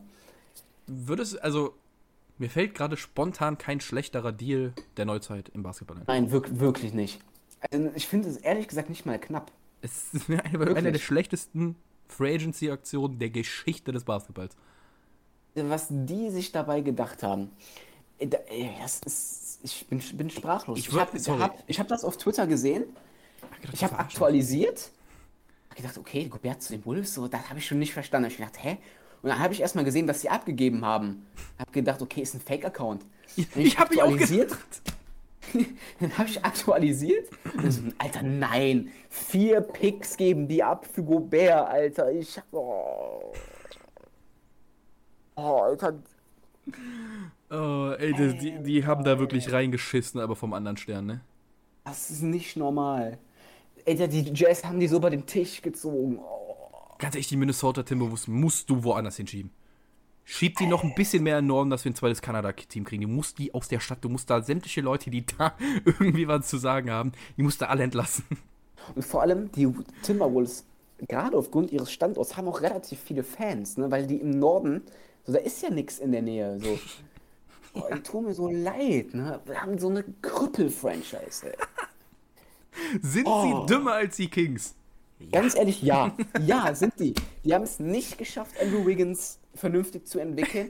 Mir fällt gerade spontan kein schlechterer Deal der Neuzeit im Basketball ein. Nein, wirklich nicht. Also ich finde es ehrlich gesagt nicht mal knapp. Es ist eine der schlechtesten Free Agency-Aktionen der Geschichte des Basketballs. Was die sich dabei gedacht haben. Ich bin sprachlos. Sorry. Ich hab das auf Twitter gesehen. Ich habe aktualisiert. Ich gedacht, okay, Gobert zu den Wolves, so, das habe ich schon nicht verstanden. Ich gedacht, hä? Und dann habe ich erstmal gesehen, was sie abgegeben haben. Habe gedacht, okay, ist ein Fake-Account. Ich habe mich auch gedacht. Dann habe ich aktualisiert. Und so, Alter, nein. 4 Picks geben die ab für Gobert, Alter. Alter. Oh, ey, die haben da wirklich reingeschissen, aber vom anderen Stern, ne? Das ist nicht normal. Alter, die Jazz haben die so bei den Tisch gezogen. Ganz ehrlich, die Minnesota Timberwolves musst du woanders hinschieben. Schieb die noch ein bisschen mehr in den Norden, dass wir ein zweites Kanada-Team kriegen. Du musst die aus der Stadt, du musst da sämtliche Leute, die da irgendwie was zu sagen haben, die musst du alle entlassen. Und vor allem die Timberwolves, gerade aufgrund ihres Standorts, haben auch relativ viele Fans, ne? Weil die im Norden, so, da ist ja nichts in der Nähe. So. Die tun mir so leid, ne? Wir haben so eine Krüppel-Franchise, ey. Sind sie dümmer als die Kings? Ganz ehrlich, ja. Ja, sind die. Die haben es nicht geschafft, Andrew Wiggins vernünftig zu entwickeln.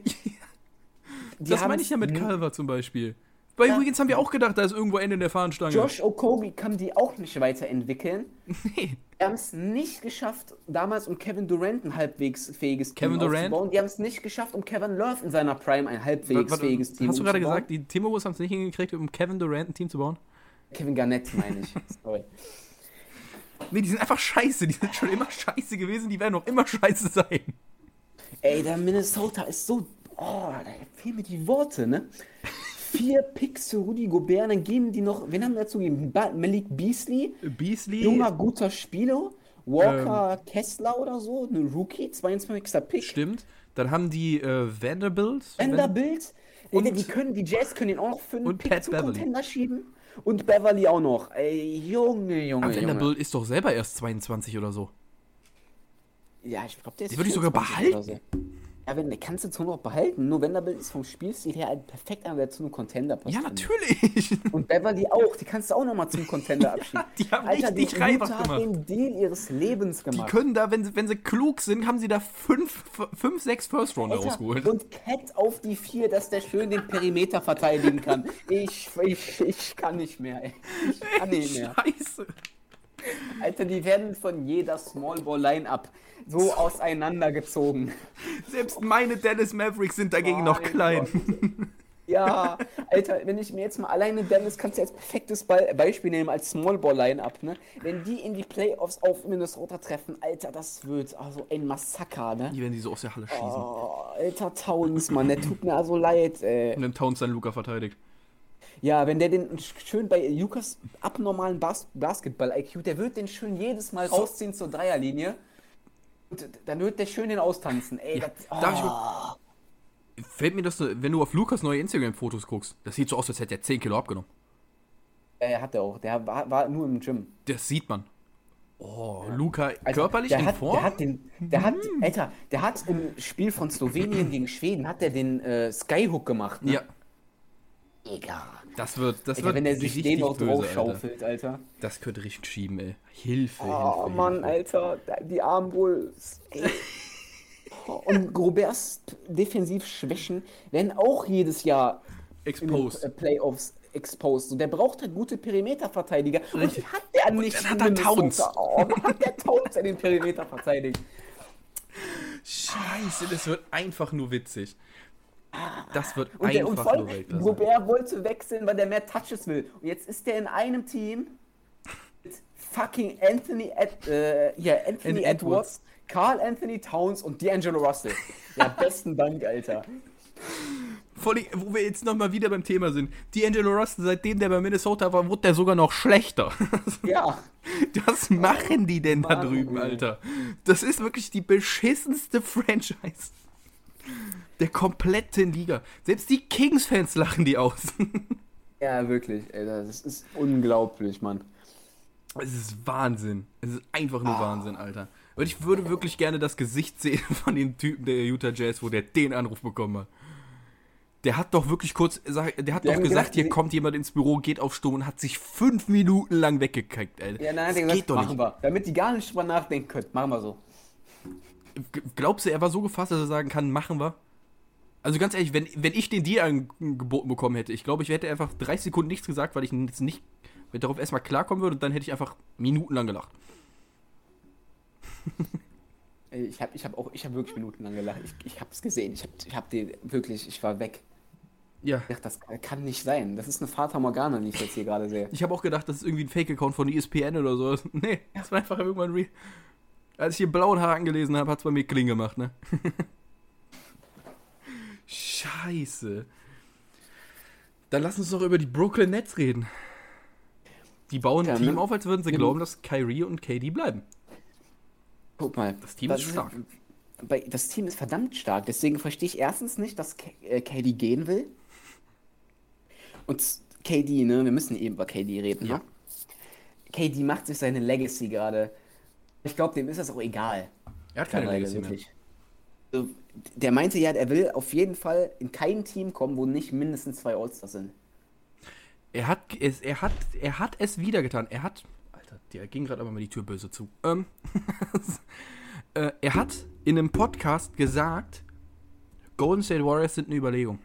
Das meine ich ja mit Culver zum Beispiel. Bei Wiggins haben wir auch gedacht, da ist irgendwo Ende der Fahnenstange. Josh Okogie kann die auch nicht weiterentwickeln. Nee. Die haben es nicht geschafft, damals um Kevin Durant ein halbwegs fähiges Team Durant? aufzubauen. Die haben es nicht geschafft, um Kevin Love in seiner Prime ein halbwegs fähiges Team Hast du gerade aufzubauen. gesagt, die Timberwolves haben es nicht hingekriegt, um Kevin Durant ein Team zu bauen? Kevin Garnett, meine ich. Sorry. Nee, die sind einfach scheiße. Die sind schon immer scheiße gewesen, die werden auch immer scheiße sein. Ey, der Minnesota ist so... Oh, da fehlen mir die Worte, ne? 4 Picks für Rudy Gobert, dann geben die noch... Wen haben wir dazu gegeben? Malik Beasley? Junger, guter Spieler. Walker Kessler oder so, eine Rookie, 22. Pick. Stimmt. Dann haben die Vanderbilt. Und die Jazz können ihn auch noch für einen Pick zum Beverly. Contender schieben. Und Beverly auch noch. Ey, Junge. Vanderbilt ist doch selber erst 22 oder so. Ja, ich glaube, der ist Die würde ich sogar 24 oder behalten. so. Ja, wenn der kannst du zwar noch behalten, nur Vanderbilt ist vom Spielstil her halt perfekt an, der zu einem Contender passt. Ja, natürlich. Und Beverly auch, die kannst du auch noch mal zum Contender abschieben. Die haben Alter, richtig die Reibach Utah gemacht. den Deal ihres Lebens Die gemacht. können da, wenn sie klug sind, haben sie da 5, 6 First-Rounder Alter, rausgeholt. und Cat auf die 4, dass der schön den Perimeter verteidigen kann. Ich kann nicht mehr, ey. Ich kann nicht mehr. Scheiße. Alter, die werden von jeder Small-Ball-Line-Up so auseinandergezogen. Selbst meine Dallas Mavericks sind dagegen noch Mein klein. Gott. Ja, Alter, wenn ich mir jetzt mal alleine Dallas, kannst du als perfektes Beispiel nehmen, als Small-Ball-Line-Up, ne? Wenn die in die Playoffs auf Minnesota treffen, Alter, das wird also ein Massaker, ne? Die werden die so aus der Halle schießen. Oh, Alter, Towns, Mann, der tut mir also leid, ey. Und dann Towns dann Luka verteidigt. Ja, wenn der den schön bei Lukas abnormalen Basketball-IQ, der wird den schön jedes Mal rausziehen zur Dreierlinie. Und dann wird der schön den austanzen. Ey, Ja, das, darf ich fällt mir das, wenn du auf Lukas neue Instagram-Fotos guckst, das sieht so aus, als hätte er 10 Kilo abgenommen. hat er auch. Der war nur im Gym. Das sieht man. Oh, Luka Also, körperlich der in hat, Form? der hat im Spiel von Slowenien gegen Schweden, hat der den Skyhook gemacht, ne? Ja, Egal. das wird Alter, wenn er sich richtig den noch böse, drauf Alter. schaufelt, Alter. Das könnte richtig schieben, ey. Hilfe, Oh, Hilfe, Mann, Hilfe. Alter, die armen Bulls. Ey. Und Goberts Defensivschwächen werden auch jedes Jahr in Exposed. den Playoffs exposed. Und der braucht halt gute Perimeterverteidiger. Und Richtig. die hat der nicht. dann hat er in Minnesota. Towns. Oh, dann hat der Towns den Perimeter verteidigt. Scheiße, das wird einfach nur witzig. Das wird Und einfach vor nur allem, Weltklasse. Gobert wollte wechseln, weil der mehr Touches will. Und jetzt ist der in einem Team mit fucking Anthony Edwards, Karl Anthony Towns und D'Angelo Russell. Ja, besten Dank, Alter. Vor allem, wo wir jetzt nochmal wieder beim Thema sind. D'Angelo Russell, seitdem der bei Minnesota war, wurde der sogar noch schlechter. Ja. Was machen die denn da Mann, drüben, ey. Alter? Das ist wirklich die beschissenste Franchise der kompletten Liga. Selbst die Kings-Fans lachen die aus. Ja, wirklich, ey, das ist unglaublich, Mann. Es ist Wahnsinn. Es ist einfach nur Wahnsinn, Alter. Und ich würde wirklich gerne das Gesicht sehen von dem Typen der Utah Jazz, wo der den Anruf bekommen hat. Der hat doch wirklich kurz, der hat doch haben gesagt, gesagt, hier kommt jemand ins Büro, geht auf Stumm und hat sich 5 Minuten lang weggekackt, Alter. Ja, nein, das der hat geht gesagt, doch machen nicht. wir. Damit die gar nicht drüber nachdenken können. Machen wir so. Glaubst du, er war so gefasst, dass er sagen kann, machen wir? Also ganz ehrlich, wenn ich den Deal angeboten bekommen hätte, ich glaube, ich hätte einfach 30 Sekunden nichts gesagt, weil ich jetzt nicht darauf erstmal klarkommen würde und dann hätte ich einfach minutenlang gelacht. Ich hab wirklich minutenlang gelacht. Ich hab's gesehen. Ich war weg. Ja. Ich dachte, das kann nicht sein. Das ist eine Fata Morgana, die ich jetzt hier gerade sehe. Ich habe auch gedacht, das ist irgendwie ein Fake-Account von ESPN oder so. Nee, das war einfach irgendwann real. Als ich hier blauen Haken gelesen habe, hat es bei mir Kling gemacht, ne? Scheiße. Dann lass uns doch über die Brooklyn Nets reden. Die bauen ein Team auf, als würden sie glauben, dass Kyrie und KD bleiben. Guck mal. Das Team ist stark. Das Team ist verdammt stark. Deswegen verstehe ich erstens nicht, dass KD gehen will. Und KD, ne? Wir müssen eben über KD reden, Ja. ne? KD macht sich seine Legacy gerade. Ich glaube, dem ist das auch egal. Er hat keine Mittlerweile Legacy mehr. Also, der meinte ja, er will auf jeden Fall in kein Team kommen, wo nicht mindestens 2 All-Stars sind. Er hat es wieder getan. Alter, der ging gerade aber mal die Tür böse zu. Er hat in einem Podcast gesagt, Golden State Warriors sind eine Überlegung.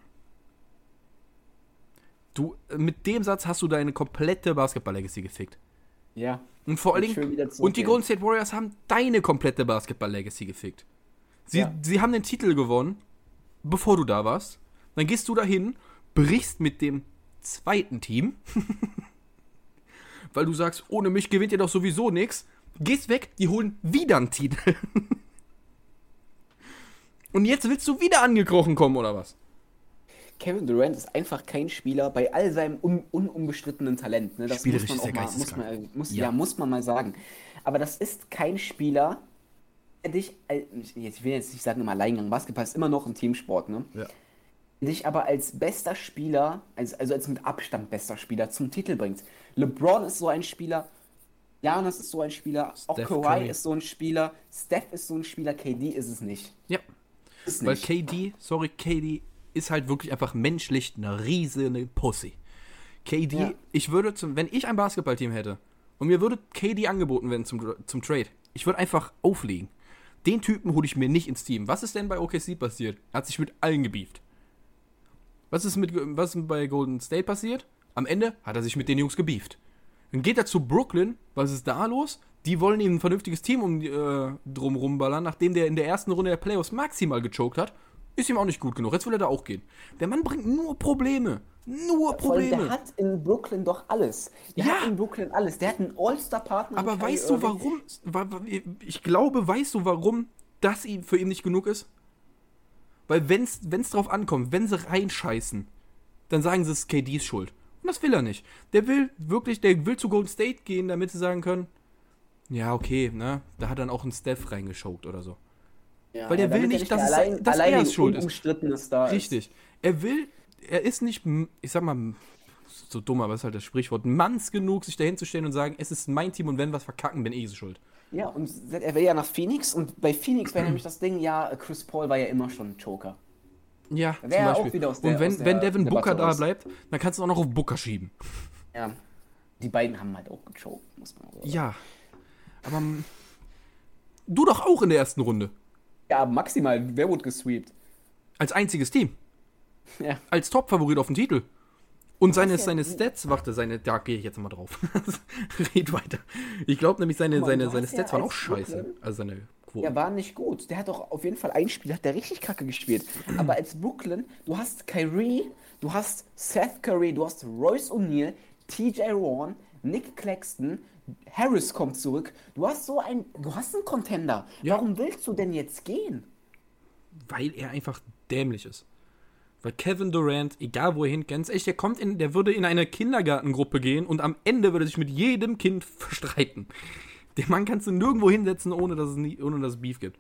Mit dem Satz hast du deine komplette Basketball-Legacy gefickt. Ja. Und vor allen Schön Dingen, wieder und die zurückgehen. Golden State Warriors haben deine komplette Basketball-Legacy gefickt. Sie haben den Titel gewonnen, bevor du da warst. Dann gehst du dahin, brichst mit dem zweiten Team, weil du sagst, ohne mich gewinnt ihr doch sowieso nichts. Gehst weg, die holen wieder einen Titel. Und jetzt willst du wieder angekrochen kommen, oder was? Kevin Durant ist einfach kein Spieler bei all seinem unumbestrittenen Talent. Ne? Das Spielerisch muss ist er man auch geisteskrank. muss man mal sagen. Aber das ist kein Spieler, der dich, ich will jetzt nicht sagen, im Alleingang, Basketball ist immer noch ein Teamsport, ne? Ja. Der dich aber als bester Spieler, also als mit Abstand bester Spieler zum Titel bringt. LeBron ist so ein Spieler, Giannis ist so ein Spieler, auch Steph Kawhi Curry. ist so ein Spieler, Steph ist so ein Spieler, KD ist es nicht. Ja. Ist Weil nicht. KD ist halt wirklich einfach menschlich eine riesige Pussy. KD, Ja. ich würde wenn ich ein Basketballteam hätte und mir würde KD angeboten werden zum Trade, ich würde einfach auflegen. Den Typen hole ich mir nicht ins Team. Was ist denn bei OKC passiert? Er hat sich mit allen gebieft. Was ist bei Golden State passiert? Am Ende hat er sich mit den Jungs gebieft. Dann geht er zu Brooklyn. Was ist da los? Die wollen ihm ein vernünftiges Team drumrum ballern, nachdem der in der ersten Runde der Playoffs maximal gechoked hat. Ist ihm auch nicht gut genug. Jetzt will er da auch gehen. Der Mann bringt nur Probleme. Nur Vor allem, Probleme. der hat in Brooklyn doch alles. Der Ja. hat in Brooklyn alles. Der hat einen All-Star-Partner. Aber mit Kyrie weißt du Irving. warum? Ich glaube, weißt du warum das für ihn nicht genug ist? Weil wenn's drauf ankommt, wenn sie reinscheißen, dann sagen sie, es ist KDs Schuld. Und das will er nicht. Der will zu Golden State gehen, damit sie sagen können, ja, okay, ne, da hat dann auch ein Steph reingeschockt oder so. Ja, weil der will damit er nicht, der dass er es schuld ist. unumstrittene Star ist. Richtig. Er ist nicht, ich sag mal, so dumm, aber das ist halt das Sprichwort, Manns genug, sich dahin zu stellen und sagen, es ist mein Team und wenn was verkacken, bin ich schuld. Ja, und er will ja nach Phoenix und bei Phoenix wäre nämlich das Ding, ja, Chris Paul war ja immer schon ein Joker. Ja, Wäre zum er Beispiel. auch wieder aus Und der- wenn aus der Devin Debatte Booker da raus. bleibt, dann kannst du auch noch auf Booker schieben. Ja. Die beiden haben halt auch gechoked, muss man auch sagen. Ja. Aber du doch auch in der ersten Runde. Ja, maximal, wer wurde gesweept? Als einziges Team. Ja. Als Top-Favorit auf den Titel. Und seine hast ja- Stats, da gehe ich jetzt mal drauf. Red weiter. Ich glaube nämlich, seine Guck mal, du hast ja Stats waren auch als scheiße. Brooklyn- Also seine Quoten. Er war nicht gut. Der hat doch auf jeden Fall ein Spiel, hat der richtig kacke gespielt. Aber als Brooklyn, du hast Kyrie, du hast Seth Curry, du hast Royce O'Neal, TJ Warren, Nick Claxton, Harris kommt zurück. Du hast einen Contender. Ja. Warum willst du denn jetzt gehen? Weil er einfach dämlich ist. Weil Kevin Durant, egal wo er hingeht, ganz echt, der würde in eine Kindergartengruppe gehen und am Ende würde er sich mit jedem Kind verstreiten. Den Mann kannst du nirgendwo hinsetzen, ohne dass es Beef gibt.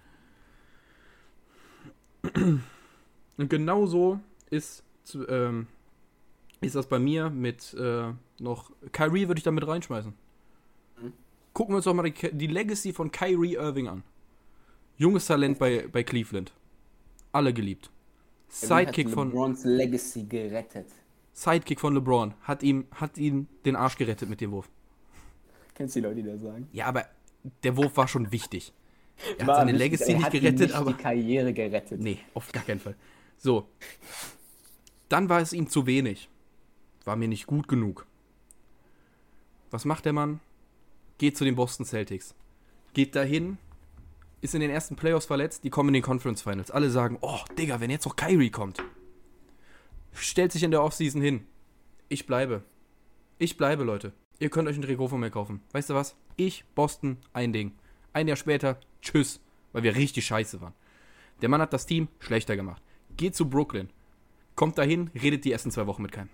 Und genauso ist das bei mir mit noch Kyrie würde ich da mit reinschmeißen. Gucken wir uns doch mal die Legacy von Kyrie Irving an. Junges Talent bei Cleveland. Alle geliebt. Sidekick hat von LeBrons Legacy gerettet. LeBron hat ihm den Arsch gerettet mit dem Wurf. Kennst du die Leute, die das sagen? Ja, aber der Wurf war schon wichtig. Er hat War seine wichtig, Legacy er nicht hat ihm gerettet, nicht aber die Karriere gerettet. nee, auf gar keinen Fall. So. Dann war es ihm zu wenig. War mir nicht gut genug. Was macht der Mann? Geht zu den Boston Celtics. Geht dahin, ist in den ersten Playoffs verletzt, die kommen in den Conference Finals. Alle sagen, oh, Digga, wenn jetzt noch Kyrie kommt. Stellt sich in der Offseason hin. Ich bleibe. Ich bleibe, Leute. Ihr könnt euch ein Trikot von mir kaufen. Weißt du was? Ich, Boston, ein Ding. Ein Jahr später, tschüss. Weil wir richtig scheiße waren. Der Mann hat das Team schlechter gemacht. Geht zu Brooklyn. Kommt dahin, redet die ersten 2 Wochen mit keinem.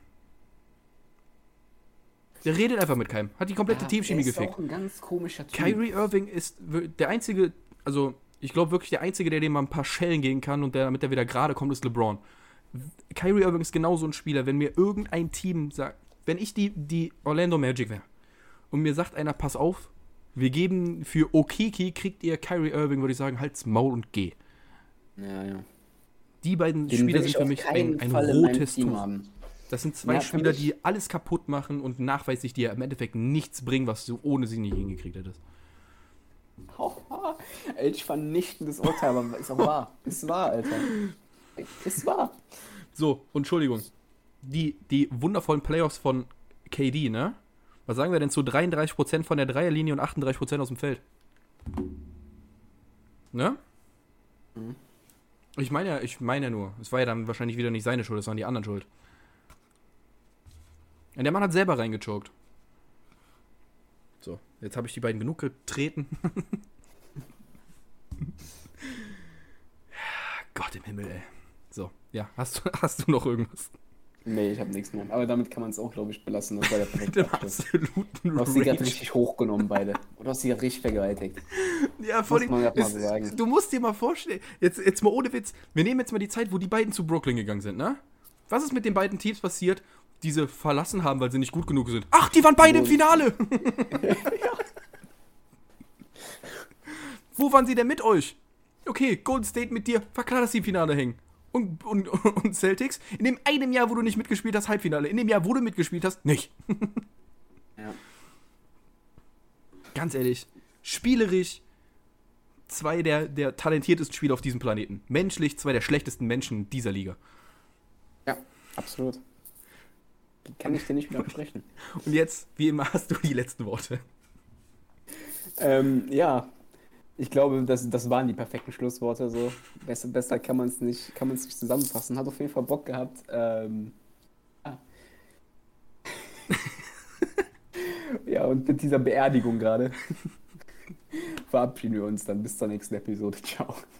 Der redet einfach mit keinem. Hat die komplette Teamchemie gefickt. Ist auch ein ganz komischer Typ. Kyrie Irving ist der einzige, also ich glaube wirklich der einzige, der dem mal ein paar Schellen gehen kann und damit er wieder gerade kommt, ist LeBron. Kyrie Irving ist genauso ein Spieler, wenn mir irgendein Team sagt, wenn ich die Orlando Magic wäre und mir sagt einer, pass auf, wir geben für Okiki, kriegt ihr Kyrie Irving, würde ich sagen, halt's Maul und geh. Ja. Die beiden Den Spieler will sind ich für auf mich keinen ein Fall in meinem rotes Team Tuch. haben. Das sind 2 Ja, für Spieler, mich- die alles kaputt machen und nachweislich dir im Endeffekt nichts bringen, was du ohne sie nicht hingekriegt hättest. Ich vernichtendes Urteil, aber ist auch wahr. Ist wahr, Alter. Ist wahr. So, und Entschuldigung. Die wundervollen Playoffs von KD, ne? Was sagen wir denn zu 33% von der Dreierlinie und 38% aus dem Feld? Ne? Ich meine ja nur, es war ja dann wahrscheinlich wieder nicht seine Schuld, es waren die anderen schuld. Und der Mann hat selber reingechoked. So, jetzt habe ich die beiden genug getreten. Gott im Himmel, ey. So, ja, hast du noch irgendwas? Nee, ich habe nichts mehr. Aber damit kann man es auch, glaube ich, belassen. Das war der Mit perfekte dem Abschluss. absoluten Du hast sie gerade Rage. richtig hochgenommen, beide. Und du hast sie gerade richtig vergewaltigt. Ja, vor Muss man allem, grad mal so sagen. du musst dir mal vorstellen, jetzt mal ohne Witz, wir nehmen jetzt mal die Zeit, wo die beiden zu Brooklyn gegangen sind, ne? Was ist mit den beiden Teams passiert, die sie verlassen haben, weil sie nicht gut genug sind? Ach, die waren beide im Finale! Wo waren sie denn mit euch? Okay, Golden State mit dir, war klar, dass sie im Finale hängen. Und Celtics, in dem einen Jahr, wo du nicht mitgespielt hast, Halbfinale. In dem Jahr, wo du mitgespielt hast, nicht. Ja. Ganz ehrlich, spielerisch 2 der talentiertesten Spieler auf diesem Planeten. Menschlich 2 der schlechtesten Menschen dieser Liga. Ja, absolut. Kann ich dir nicht widersprechen. Und jetzt, wie immer, hast du die letzten Worte. Ja, ich glaube, das waren die perfekten Schlussworte. So. Besser kann man es nicht zusammenfassen. Hat auf jeden Fall Bock gehabt. Ja, und mit dieser Beerdigung gerade verabschieden wir uns dann bis zur nächsten Episode. Ciao.